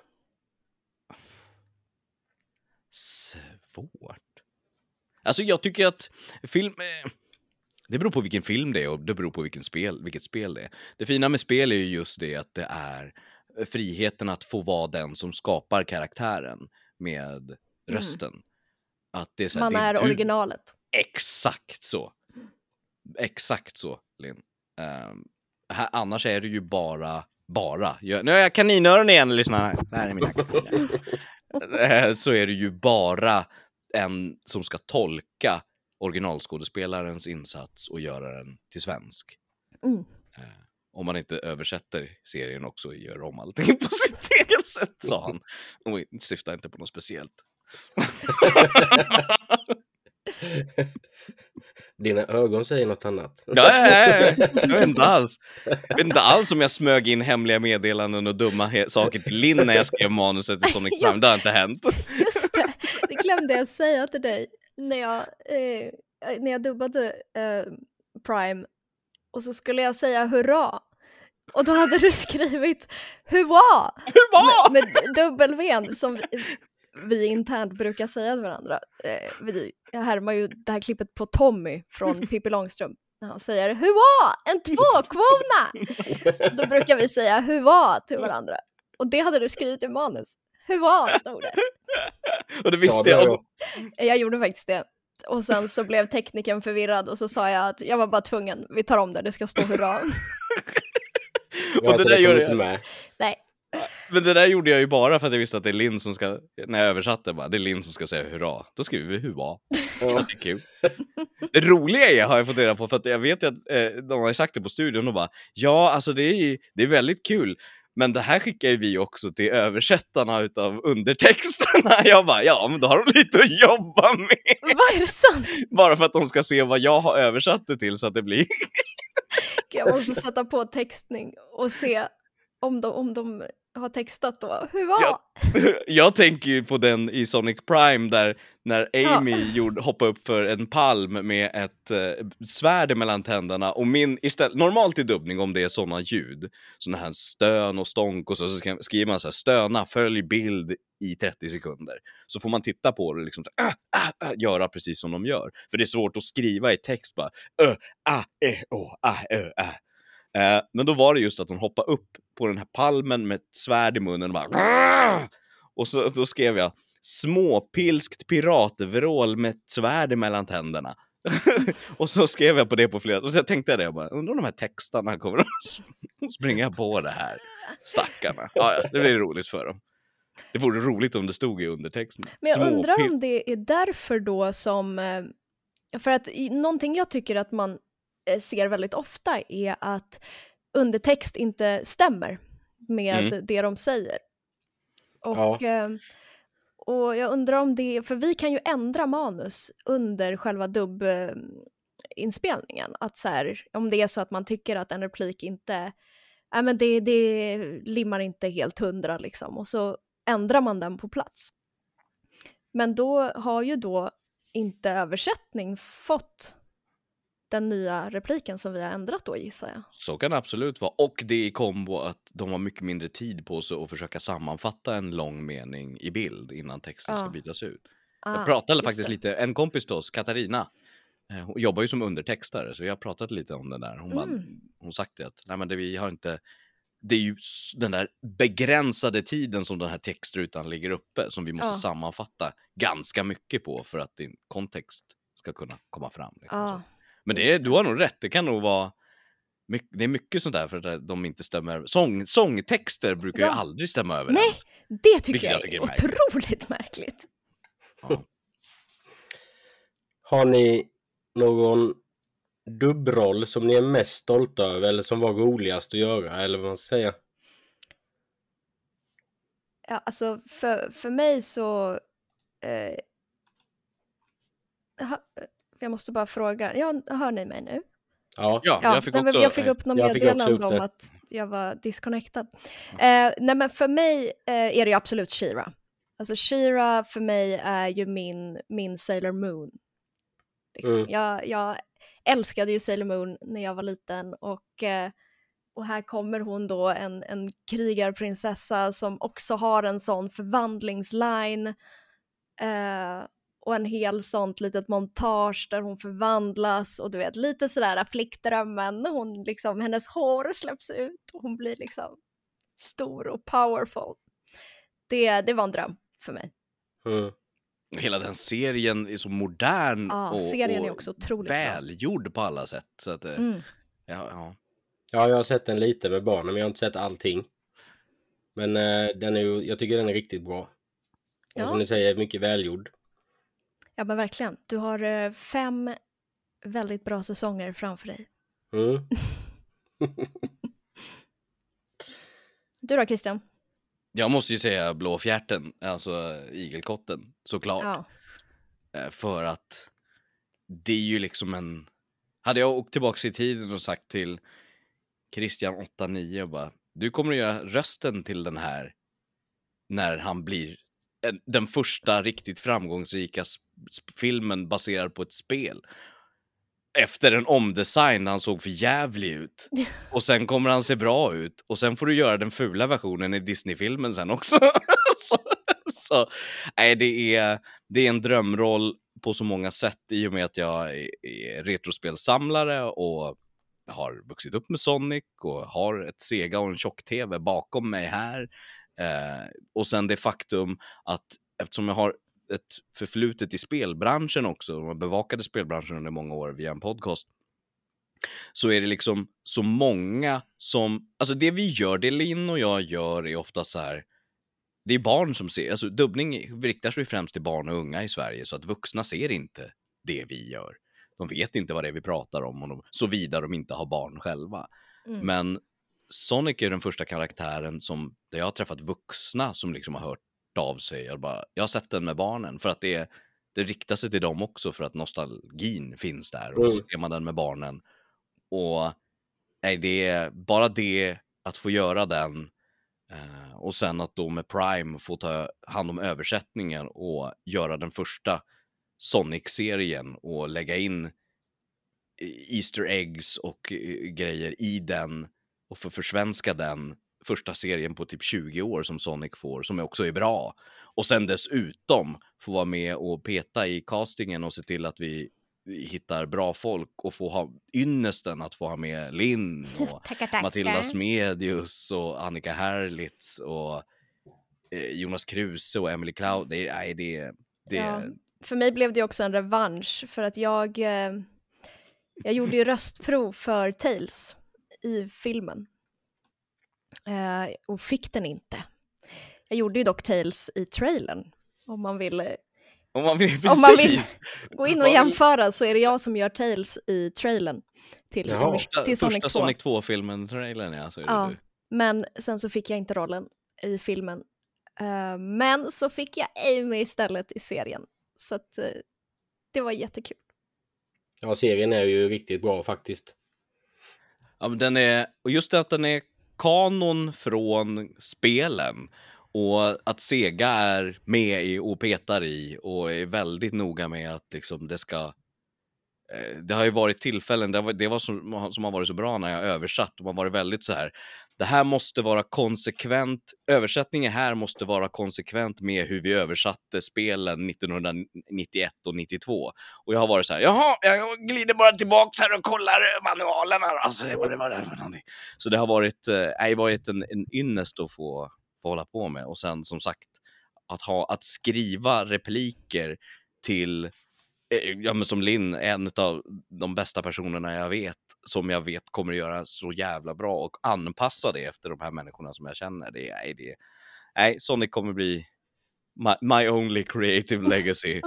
Svårt. Alltså jag tycker att film... Eh, Det beror på vilken film det är och det beror på vilken spel, vilket spel det är. Det fina med spel är ju just det att det är friheten att få vara den som skapar karaktären med rösten. Mm. Att det är så här, man det är, är du... originalet. Exakt så. Exakt så, Linn. Um, här, annars är det ju bara, bara. Jag, nu har jag kaninöron igen, lyssna här. Det här är mina kaniner. Så är det ju bara en som ska tolka originalskådespelarens insats och göra den till svensk. Mm. Om man inte översätter serien också och gör om allting på sitt eget sätt, sa han. Och syftar inte på något speciellt. Dina ögon säger något annat. Ja, ja, ja. Jag vet inte alls. Jag vet inte alls om jag smög in hemliga meddelanden och dumma he- saker till Linn när jag skrev manuset till Sonic Prime. Det har inte hänt. Just det, det glömde jag säga till dig när jag, eh, när jag dubbade eh, Prime och så skulle jag säga hurra. Och då hade du skrivit hurra! Hurra! Med, med dubbel-V som vi, vi internt brukar säga till varandra. Eh, vi, jag härmar ju det här klippet på Tommy från Pippi Långstrump. När han säger hurra! En tvåkrona! Då brukar vi säga hurra till varandra. Och det hade du skrivit i manus. Hurra, stod det. Och det visste det jag. då? Jag gjorde faktiskt det. Och sen så blev tekniken förvirrad och så sa jag att jag var bara tvungen. Vi tar om det, det ska stå hurra. Ja, Och det så där det kom gjorde inte jag. med. Nej. Men det där gjorde jag ju bara för att jag visste att det är Linn som ska, när jag översatte bara, det är Linn som ska säga hurra. Då skriver vi hurra. Ja. Det är kul. Det roliga är, har jag fått reda på, för att jag vet ju att eh, de har sagt det på studion och bara, ja alltså det är, det är väldigt kul. Men det här skickar ju vi också till översättarna utav undertexterna. Jag bara, ja men då har de lite att jobba med. Vad är det sant? Bara för att de ska se vad jag har översatt det till så att det blir... Jag måste sätta på textning och se om de, om de har textat då. Hurra! Ja. Jag tänker ju på den i Sonic Prime där när Amy Ja. gjorde, hoppade upp för en palm med ett eh, svärd mellan tänderna och min, istället, normalt i dubbning om det är sådana ljud, sådana här stön och stånk och så, så ska, skriver man så här, stöna, följ bild i trettio sekunder. Så får man titta på det och liksom, ah, ah, ah, göra precis som de gör. För det är svårt att skriva i text bara, ö, ah, eh, oh, ah, ö, ah. Eh, men då var det just att hon hoppade upp på den här palmen med ett svärd i munnen och bara Grrr! Och så då skrev jag småpilskt piratvrål med ett svärd mellan tänderna. Och så skrev jag på det på flera, och så tänkte jag det, jag bara, undrar om de här texterna kommer att springa på det här, stackarna. Ja, ja, det blir roligt för dem. Det vore roligt om det stod i undertexten. Men jag Småpil- undrar om det är därför då som, eh, för att i- någonting jag tycker att man eh, ser väldigt ofta är att undertext inte stämmer med Mm. det de säger. Och, Ja. eh, och jag undrar om det, för vi kan ju ändra manus under själva dubbinspelningen. Att så här, om det är så att man tycker att en replik inte, nej men det, det limmar inte helt hundra liksom. Och så ändrar man den på plats. Men då har ju då inte översättning fått den nya repliken som vi har ändrat då, gissar jag. Så kan det absolut vara. Och det i kombo att de har mycket mindre tid på sig att försöka sammanfatta en lång mening i bild innan texten ska Ja. bytas ut. Ah, Jag pratade just faktiskt det. lite, en kompis till oss, Katarina, eh, hon jobbar ju som undertextare, så jag har pratat lite om det där. Hon, bara, Mm. hon sagt det att nej, men det, vi har inte, det är ju s- den där begränsade tiden som den här textrutan ligger uppe som vi måste Ja. sammanfatta ganska mycket på för att din kontext ska kunna komma fram. Liksom, Ja, så. Men det just är, du har nog rätt, det kan nog vara mycket, det är mycket sånt där för att de inte stämmer. Sång, sångtexter brukar Ja. ju aldrig stämma Nej. överens. det tycker Vilket jag jag tycker är är märkligt. otroligt märkligt. Ja. Har ni någon dubbroll som ni är mest stolta över eller som var roligast att göra, eller vad man ska säga? Ja, alltså för, för mig så... Eh, ha, jag måste bara fråga. Ja, hör ni mig nu? Ja, Ja, Ja, jag fick nej, men också... jag fick upp någon jag fick också meddelande upp om det. att jag var disconnectad. Eh, nej, men för mig eh, är det ju absolut She-Ra. Alltså She-Ra för mig är ju min, min Sailor Moon. Liksom. Mm. Jag, jag älskade ju Sailor Moon när jag var liten och, eh, och här kommer hon då, en, en krigarprinsessa som också har en sån förvandlingsline eh, och en hel sånt litet montage där hon förvandlas och du vet lite sådär flickdrömmen, hon liksom, hennes hår släpps ut och hon blir liksom stor och powerful. Det, det var en dröm för mig. Mm. Hela den serien är så modern Ja, och, serien och är också otroligt bra. välgjord på alla sätt. Så att, eh, Mm. ja, ja. Ja, jag har sett den lite med barnen, men jag har inte sett allting. Men eh, den är ju, jag tycker den är riktigt bra. Och Ja. som ni säger, mycket välgjord. Ja, men verkligen. Du har eh, fem väldigt bra säsonger framför dig. Mm. Du då, Christian? Jag måste ju säga Blåfjärten, alltså igelkotten, såklart. Ja. Eh, För att det är ju liksom en... Hade jag åkt tillbaka i tiden och sagt till Christian åtta nio och bara, du kommer att göra rösten till den här när han blir en, den första riktigt framgångsrika sp- sp- filmen baserad på ett spel. Efter en omdesign när han såg för jävlig ut. Och sen kommer han se bra ut. Och sen får du göra den fula versionen i Disney-filmen sen också. så, så, nej, det är, det är en drömroll på så många sätt i och med att jag är, är retrospelsamlare och har vuxit upp med Sonic och har ett Sega och en tjock-tv bakom mig här. Eh, och sen det faktum att eftersom jag har ett förflutet i spelbranschen också, och bevakade spelbranschen under många år via en podcast, så är det liksom så många som, alltså det vi gör, det Linn och jag gör är ofta så här, det är barn som ser, alltså dubbning riktar sig främst till barn och unga i Sverige, så att vuxna ser inte det vi gör. De vet inte vad det är vi pratar om, och de, såvida de inte har barn själva. Mm. Men Sonic är den första karaktären som, där jag har träffat vuxna som liksom har hört av sig. Jag, bara, jag har sett den med barnen för att det, det riktar sig till dem också, för att nostalgin finns där. Och så Mm. ser man den med barnen. Och nej, det är bara det att få göra den. Eh, och sen att då med Prime få ta hand om översättningen och göra den första Sonic-serien och lägga in Easter eggs och eh, grejer i den och få försvenska den första serien på typ tjugo år som Sonic får, som också är bra. Och sen dessutom få vara med och peta i castingen och se till att vi hittar bra folk och få ha ynnesten att få ha med Linn och Tackar, tackar. Matilda Smedius och Annika Herlitz och eh, Jonas Kruse och Emily Cloud. Det är, nej, det, det Ja, för mig blev det också en revansch för att jag eh, jag gjorde ju röstprov för Tails i filmen eh, och fick den inte. Jag gjorde ju dock Tails i trailern, om man vill, om man vill, om man vill precis. gå in och jämföra, så är det jag som gör Tails i trailern till, Jaha. Sonic, Första, till Sonic första två. Sonic två-filmen, trailern, ja, så är det Ja, du. men sen så fick jag inte rollen i filmen. Uh, men så fick jag Amy istället i serien. Så att uh, det var jättekul. Ja, serien är ju riktigt bra faktiskt. Ja, men den är, och just det att den är kanon från spelen och att Sega är med i och petar i och är väldigt noga med att liksom det ska, eh, det har ju varit tillfällen, det var, det var som, som har varit så bra när jag översatt, och man var väldigt så här, det här måste vara konsekvent, översättningen här måste vara konsekvent med hur vi översatte spelen nittonhundranittioett och nittiotvå. Och jag har varit så här, jaha, jag glider bara tillbaks här och kollar manualerna. Alltså, det var det var det för någonting. Så det har varit, eh, varit en, en ynnest att få, få hålla på med. Och sen som sagt, att, ha, att skriva repliker till, ja, men som Linn, en av de bästa personerna jag vet, som jag vet kommer att göra så jävla bra och anpassa det efter de här människorna som jag känner. Det är det. Nej, Sonic kommer bli my, my only creative legacy.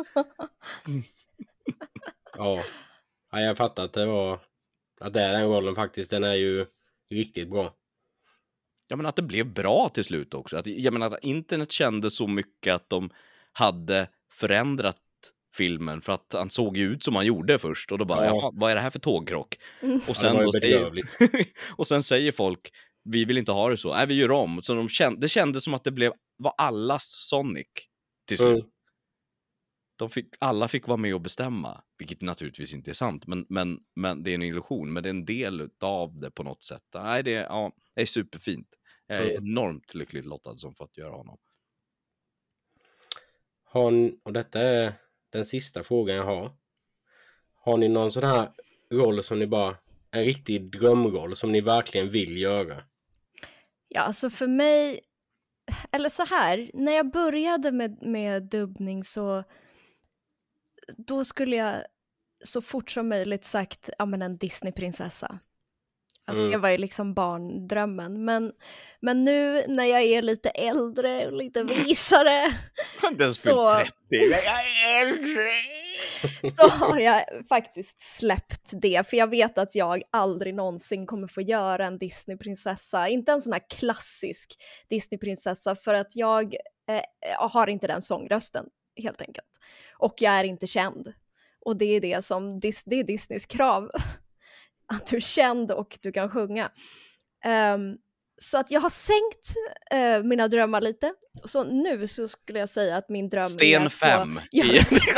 Ja. Ja, jag fattar att det var att det är den rollen faktiskt. Den är ju riktigt bra. Ja, men att det blev bra till slut också. Att, jag menar att internet kände så mycket att de hade förändrat filmen, för att han såg ju ut som han gjorde först, och då bara, Ja. jaha, vad är det här för tågkrock? Mm. Och sen, Ja, det var då ju säger, bedrövligt. och sen säger folk, vi vill inte ha det så, nej, vi gör om. Så de kände, det kändes som att det blev, var allas Sonic till slut. Mm. De fick, alla fick vara med och bestämma, vilket naturligtvis inte är sant, men, men, men det är en illusion, men det är en del av det på något sätt. Nej, det, ja, det är superfint. Jag är Mm. enormt lyckligt lottad som fått göra honom. Har ni, och detta är den sista frågan jag har. Har ni någon sån här roll som ni bara, en riktig drömroll som ni verkligen vill göra? Ja, alltså för mig, eller så här, när jag började med, med dubbning så då skulle jag så fort som möjligt sagt, ja men en Disney-prinsessa. Att Mm. det var ju liksom barndrömmen. Men, men nu när jag är lite äldre och lite visare Jag har inte ens fyllt så, trettio. Jag är äldre. så har jag faktiskt släppt det. För jag vet att jag aldrig någonsin kommer få göra en Disneyprinsessa. Inte en sån här klassisk Disneyprinsessa. För att jag eh, har inte den sångrösten helt enkelt. Och jag är inte känd. Och det är det som Dis- det är Disneys krav. Att du är känd och du kan sjunga. Um, så att jag har sänkt uh, mina drömmar lite. Så nu så skulle jag säga att min dröm Sten är fem. På... Ja,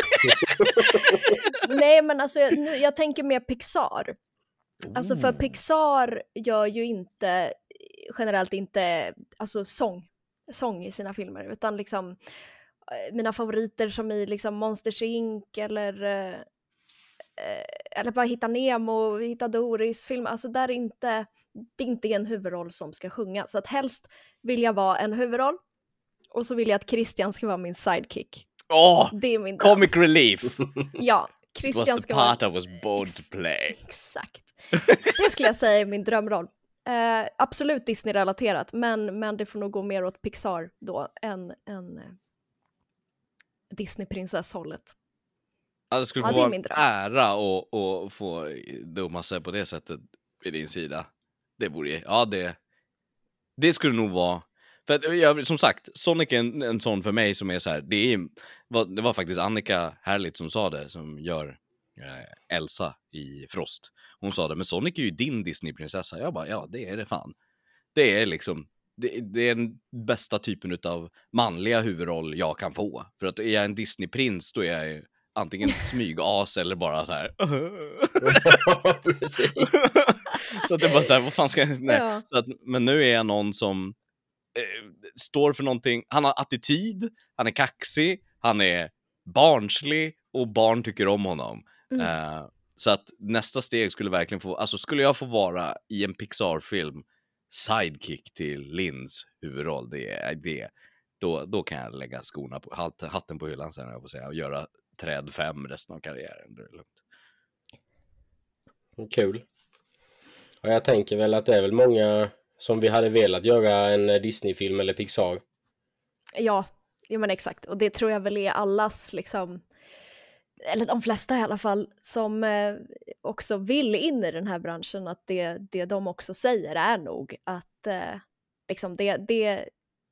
nej, men alltså jag, nu, jag tänker mer Pixar. Alltså för Pixar gör ju inte generellt inte alltså sång, sång i sina filmer. Utan liksom uh, mina favoriter som i liksom Monsters Incorporated eller... Uh, eller bara Hitta Nemo, Hitta Doris film, alltså där är inte, det är inte en huvudroll som ska sjunga, så att helst vill jag vara en huvudroll och så vill jag att Christian ska vara min sidekick. Åh, Det är min dröm. comic relief. Ja, It was Christian the ska part vara... I was born to play. Exakt. Det skulle jag säga är min drömroll. Uh, absolut Disney-relaterat, men, men det får nog gå mer åt Pixar då än, än uh, Disney-prinsesshållet. Ja, det skulle Ja, få det är vara min en dröm. ära att att få dumma sig på det sättet i din sida. Det borde ja det det skulle nog vara för att jag, som sagt, Sonic är en, en sån för mig som är så här, det är det var faktiskt Annika Härligt som sa det, som gör eh, Elsa i Frost. Hon sa det, men Sonic är ju din Disney-prinsessa. Jag bara, ja, det är det fan. Det är liksom det, det är den bästa typen av manliga huvudroll jag kan få. För att är jag en Disney-prins, då är jag ju antingen smygas eller bara så här. Precis. Så att det bara så här, vad fan ska jag... Nej. Ja. Så att, men nu är jag någon som eh, står för någonting. Han har attityd, han är kaxig, han är barnslig och barn tycker om honom. Mm. Eh, så att nästa steg skulle verkligen få, alltså skulle jag få vara i en Pixar-film sidekick till Lins huvudroll, det är det. Då, då kan jag lägga skorna på, hatten på hyllan sen, jag får säga, och göra träd fem resten av karriären. Det är lugnt. Kul. Och jag tänker väl att det är väl många som vi hade velat göra en Disney-film eller Pixar. Ja, ja men exakt. Och det tror jag väl är allas liksom, eller de flesta i alla fall, som eh, också vill in i den här branschen, att det, det de också säger är nog att eh, liksom det, det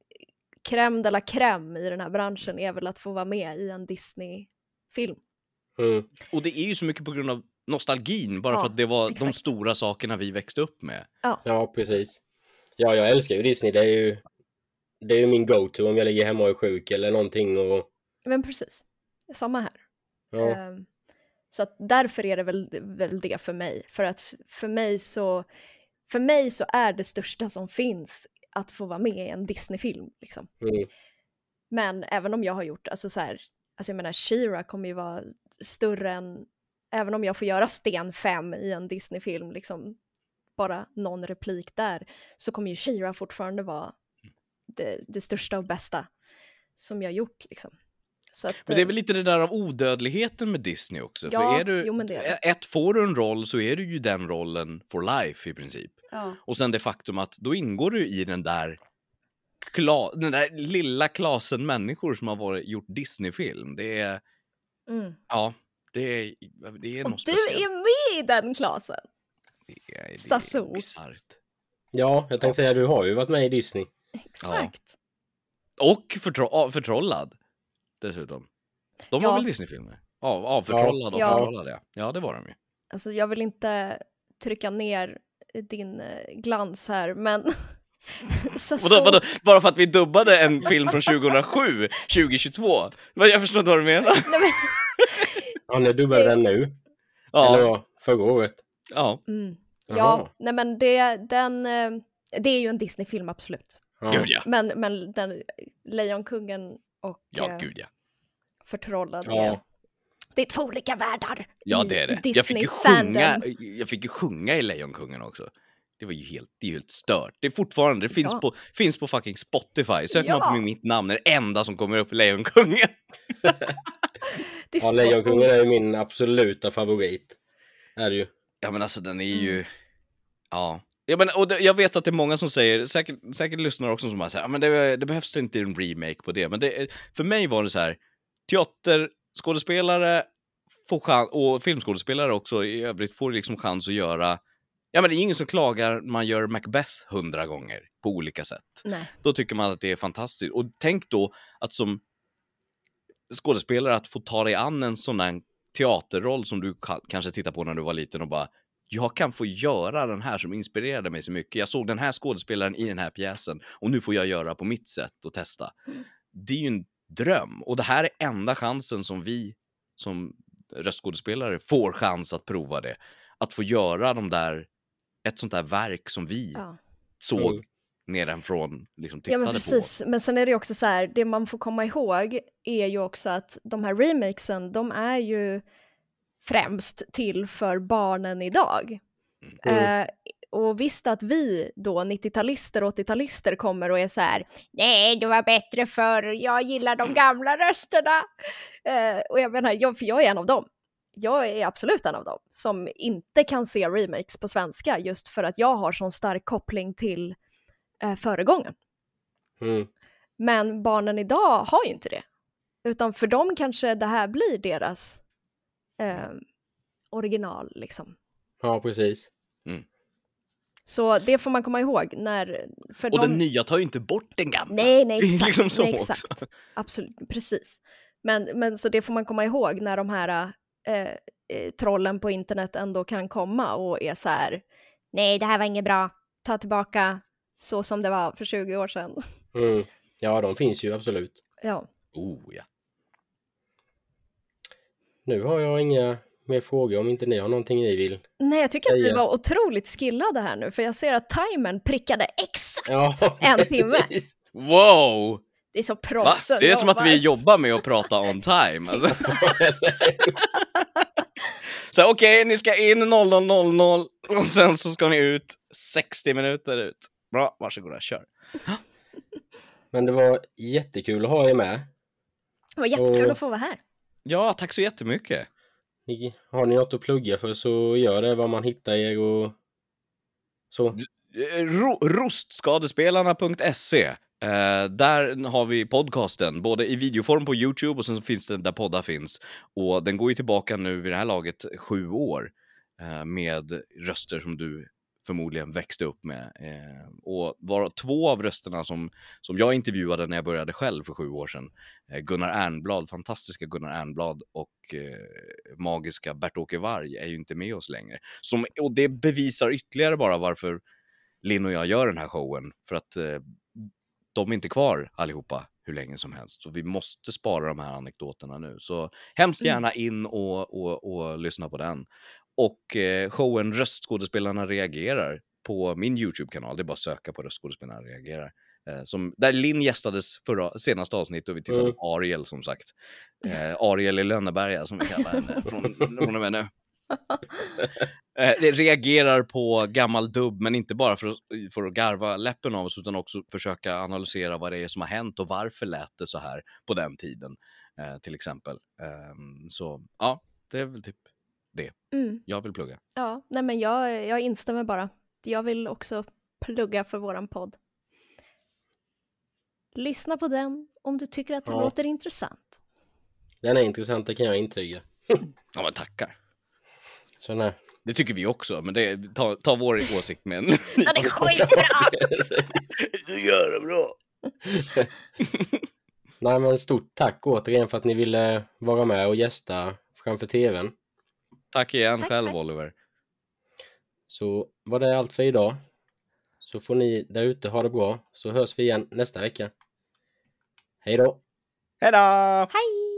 crème de la crème i den här branschen är väl att få vara med i en Disney-film. Mm. Och det är ju så mycket på grund av nostalgin, bara Ja, för att det var exakt. de stora sakerna vi växte upp med. Ja, precis. Ja, jag älskar ju Disney. Det är ju, det är ju min go-to om jag ligger hemma och är sjuk eller någonting. Och... Men precis, samma här. Ja. Um, så att därför är det väl, väl det för mig. För att f- för mig så för mig så är det största som finns att få vara med i en Disney-film. Liksom. Mm. Men även om jag har gjort, alltså så här, alltså jag menar, She-Ra kommer ju vara större än, även om jag får göra Sten fem i en Disney-film, liksom bara någon replik där, så kommer ju She-Ra fortfarande vara det, det största och bästa som jag gjort, liksom. Så att, Men det är väl lite det där av odödligheten med Disney också. Ja, för är du, jo, men det är det. ett, får du en roll så är du ju den rollen for life i princip. ja. Och sen det faktum att då ingår du i den där kla, den där lilla klasen människor som har varit, gjort Disney-film. Det är, Mm. ja, det är, det är Och något du speciellt. är med i den klassen! Det är, det Sasso. är bisarrt. Ja, jag tänkte säga, du har ju varit med i Disney. Exakt. Och förtro- förtrollad dessutom. De var Ja. väl Disney-filmer? Ja, avförtrollad och Ja. förtrollad, ja. Ja, det var de ju. Alltså jag vill inte trycka ner din eh, glans här, men Sasso... Vadå, vadå? Bara för att vi dubbade en film från tjugohundrasju, tjugohundratjugotvå? Vad- Jag förstår inte vad du menar. Nej, men... Ja, nu dubbade den nu. Eller Ja, vad? Förra året. ja. Mm. Jaha. Ja, nej men det, den, eh, det är ju en Disney-film, absolut. Ja. Gud ja. Men, men den, Lejonkungen och Ja, eh, gud ja. Förtrollad Ja. är... Det är två olika världar Ja, i, det är i det. Jag fick, ju Disney-fandom. sjunga, jag fick ju sjunga i Lejonkungen också. Det var ju helt, det är ju helt stört. Det är fortfarande, det finns, Ja. på, finns på fucking Spotify. Söker Ja. man på mitt namn är det enda som kommer upp i Lejonkungen. Det Ja, står- Lejonkungen är ju min absoluta favorit. Är det ju. Ja, men alltså den är ju... Mm. Ja. Ja, men, och det, jag vet att det är många som säger, säkert, säkert lyssnar också som bara säger, men det, det behövs inte en remake på det. Men det, för mig var det så här, teaterskådespelare får chans, och filmskådespelare också i övrigt får liksom chans att göra, ja men det är ingen som klagar, man gör Macbeth hundra gånger på olika sätt. Nej. Då tycker man att det är fantastiskt. Och tänk då att som skådespelare att få ta dig an en sån där teaterroll som du kanske tittar på när du var liten och bara, jag kan få göra den här som inspirerade mig så mycket. Jag såg den här skådespelaren i den här pjäsen och nu får jag göra på mitt sätt och testa. Det är ju en dröm. Och det här är enda chansen som vi som röstskådespelare får chans att prova det. Att få göra de där, ett sånt där verk som vi Ja. såg Mm. nedanfrån, liksom Ja, tittade men precis. på. Men sen är det ju också så här, det man får komma ihåg är ju också att de här remakesen, de är ju främst till för barnen idag. Mm. Eh, och visst att vi då, nittio-talister och åttio-talister kommer och är så här, nej, det var bättre för jag gillar de gamla rösterna. Eh, och jag menar, jag, för jag är en av dem. Jag är absolut en av dem som inte kan se remakes på svenska just för att jag har sån stark koppling till eh, föregången. Mm. Men barnen idag har ju inte det. Utan för dem kanske det här blir deras eh, original liksom. Ja, precis. Så det får man komma ihåg när... För Och de... den nya tar ju inte bort den gamla. Nej, nej, Det är exakt. liksom så nej, också. exakt. Absolut, precis. Men, men så det får man komma ihåg när de här eh, eh, trollen på internet ändå kan komma och är så här, nej, det här var inget bra. Ta tillbaka så som det var för tjugo år sedan. Mm. Ja, de finns ju absolut. Ja. Oh, ja. Nu har jag inga mer frågor om inte ni har någonting ni vill. Nej, jag tycker att vi Säga. var otroligt skillade här nu, för jag ser att timern prickade exakt Ja, en timme. precis. Wow! Det är så Va? proffsen Det är som att vi jobbar. jobbar med att prata on time. Alltså. Så okej, okay, ni ska in noll noll noll noll och sen så ska ni ut sextio minuter ut. Bra, varsågoda, kör. Men det var jättekul att ha er med. Det var jättekul Och- att få vara här. Ja, tack så jättemycket. Ni, har ni något att plugga för så gör det, var man hittar er och så. Ro- rostskadespelarna punkt se. Eh, där har vi podcasten, både i videoform på YouTube och sen så finns den där poddar finns. Och den går ju tillbaka nu vid det här laget sju år eh, med röster som du förmodligen växte upp med. Eh, och var två av rösterna som, som jag intervjuade när jag började själv för sju år sedan. Eh, Gunnar Ernblad, fantastiska Gunnar Ernblad och eh, magiska Bert-Åke Varg är ju inte med oss längre. Som, och det bevisar ytterligare bara varför Linn och jag gör den här showen. För att eh, de är inte kvar allihopa hur länge som helst. Så vi måste spara de här anekdoterna nu. Så hemskt gärna in och, och, och lyssna på den. Och eh, showen Röstskådespelarna reagerar på min YouTube-kanal. Det är bara att söka på Röstskådespelarna reagerar. Eh, som, där Linn gästades förra, senaste avsnitt och vi tittade Mm. på Ariel som sagt. Eh, Ariel i Lönneberga som vi kallar henne från, från och med nu. Eh, det reagerar på gammal dubb, men inte bara för att, för att garva läppen av oss utan också försöka analysera vad det är som har hänt och varför lät det så här på den tiden, eh, till exempel. Eh, så ja, det är väl typ det Mm. jag vill plugga. Ja, nej men jag, jag instämmer bara. Jag vill också plugga för våran podd. Lyssna på den om du tycker att det Ja. låter intressant. Den är intressant, det kan jag intyga. Ja, men tackar. Så nej. Det tycker vi också, men det, ta, ta vår åsikt med en. Ja, det är skitbra! Du gör det bra. Nej, men stort tack återigen för att ni ville vara med och gästa framför tvn. Tack igen Tack, själv, tack. Oliver. Så var det allt för idag. Så får ni där ute ha det bra, så hörs vi igen nästa vecka. Hej då! Hej då! Hej!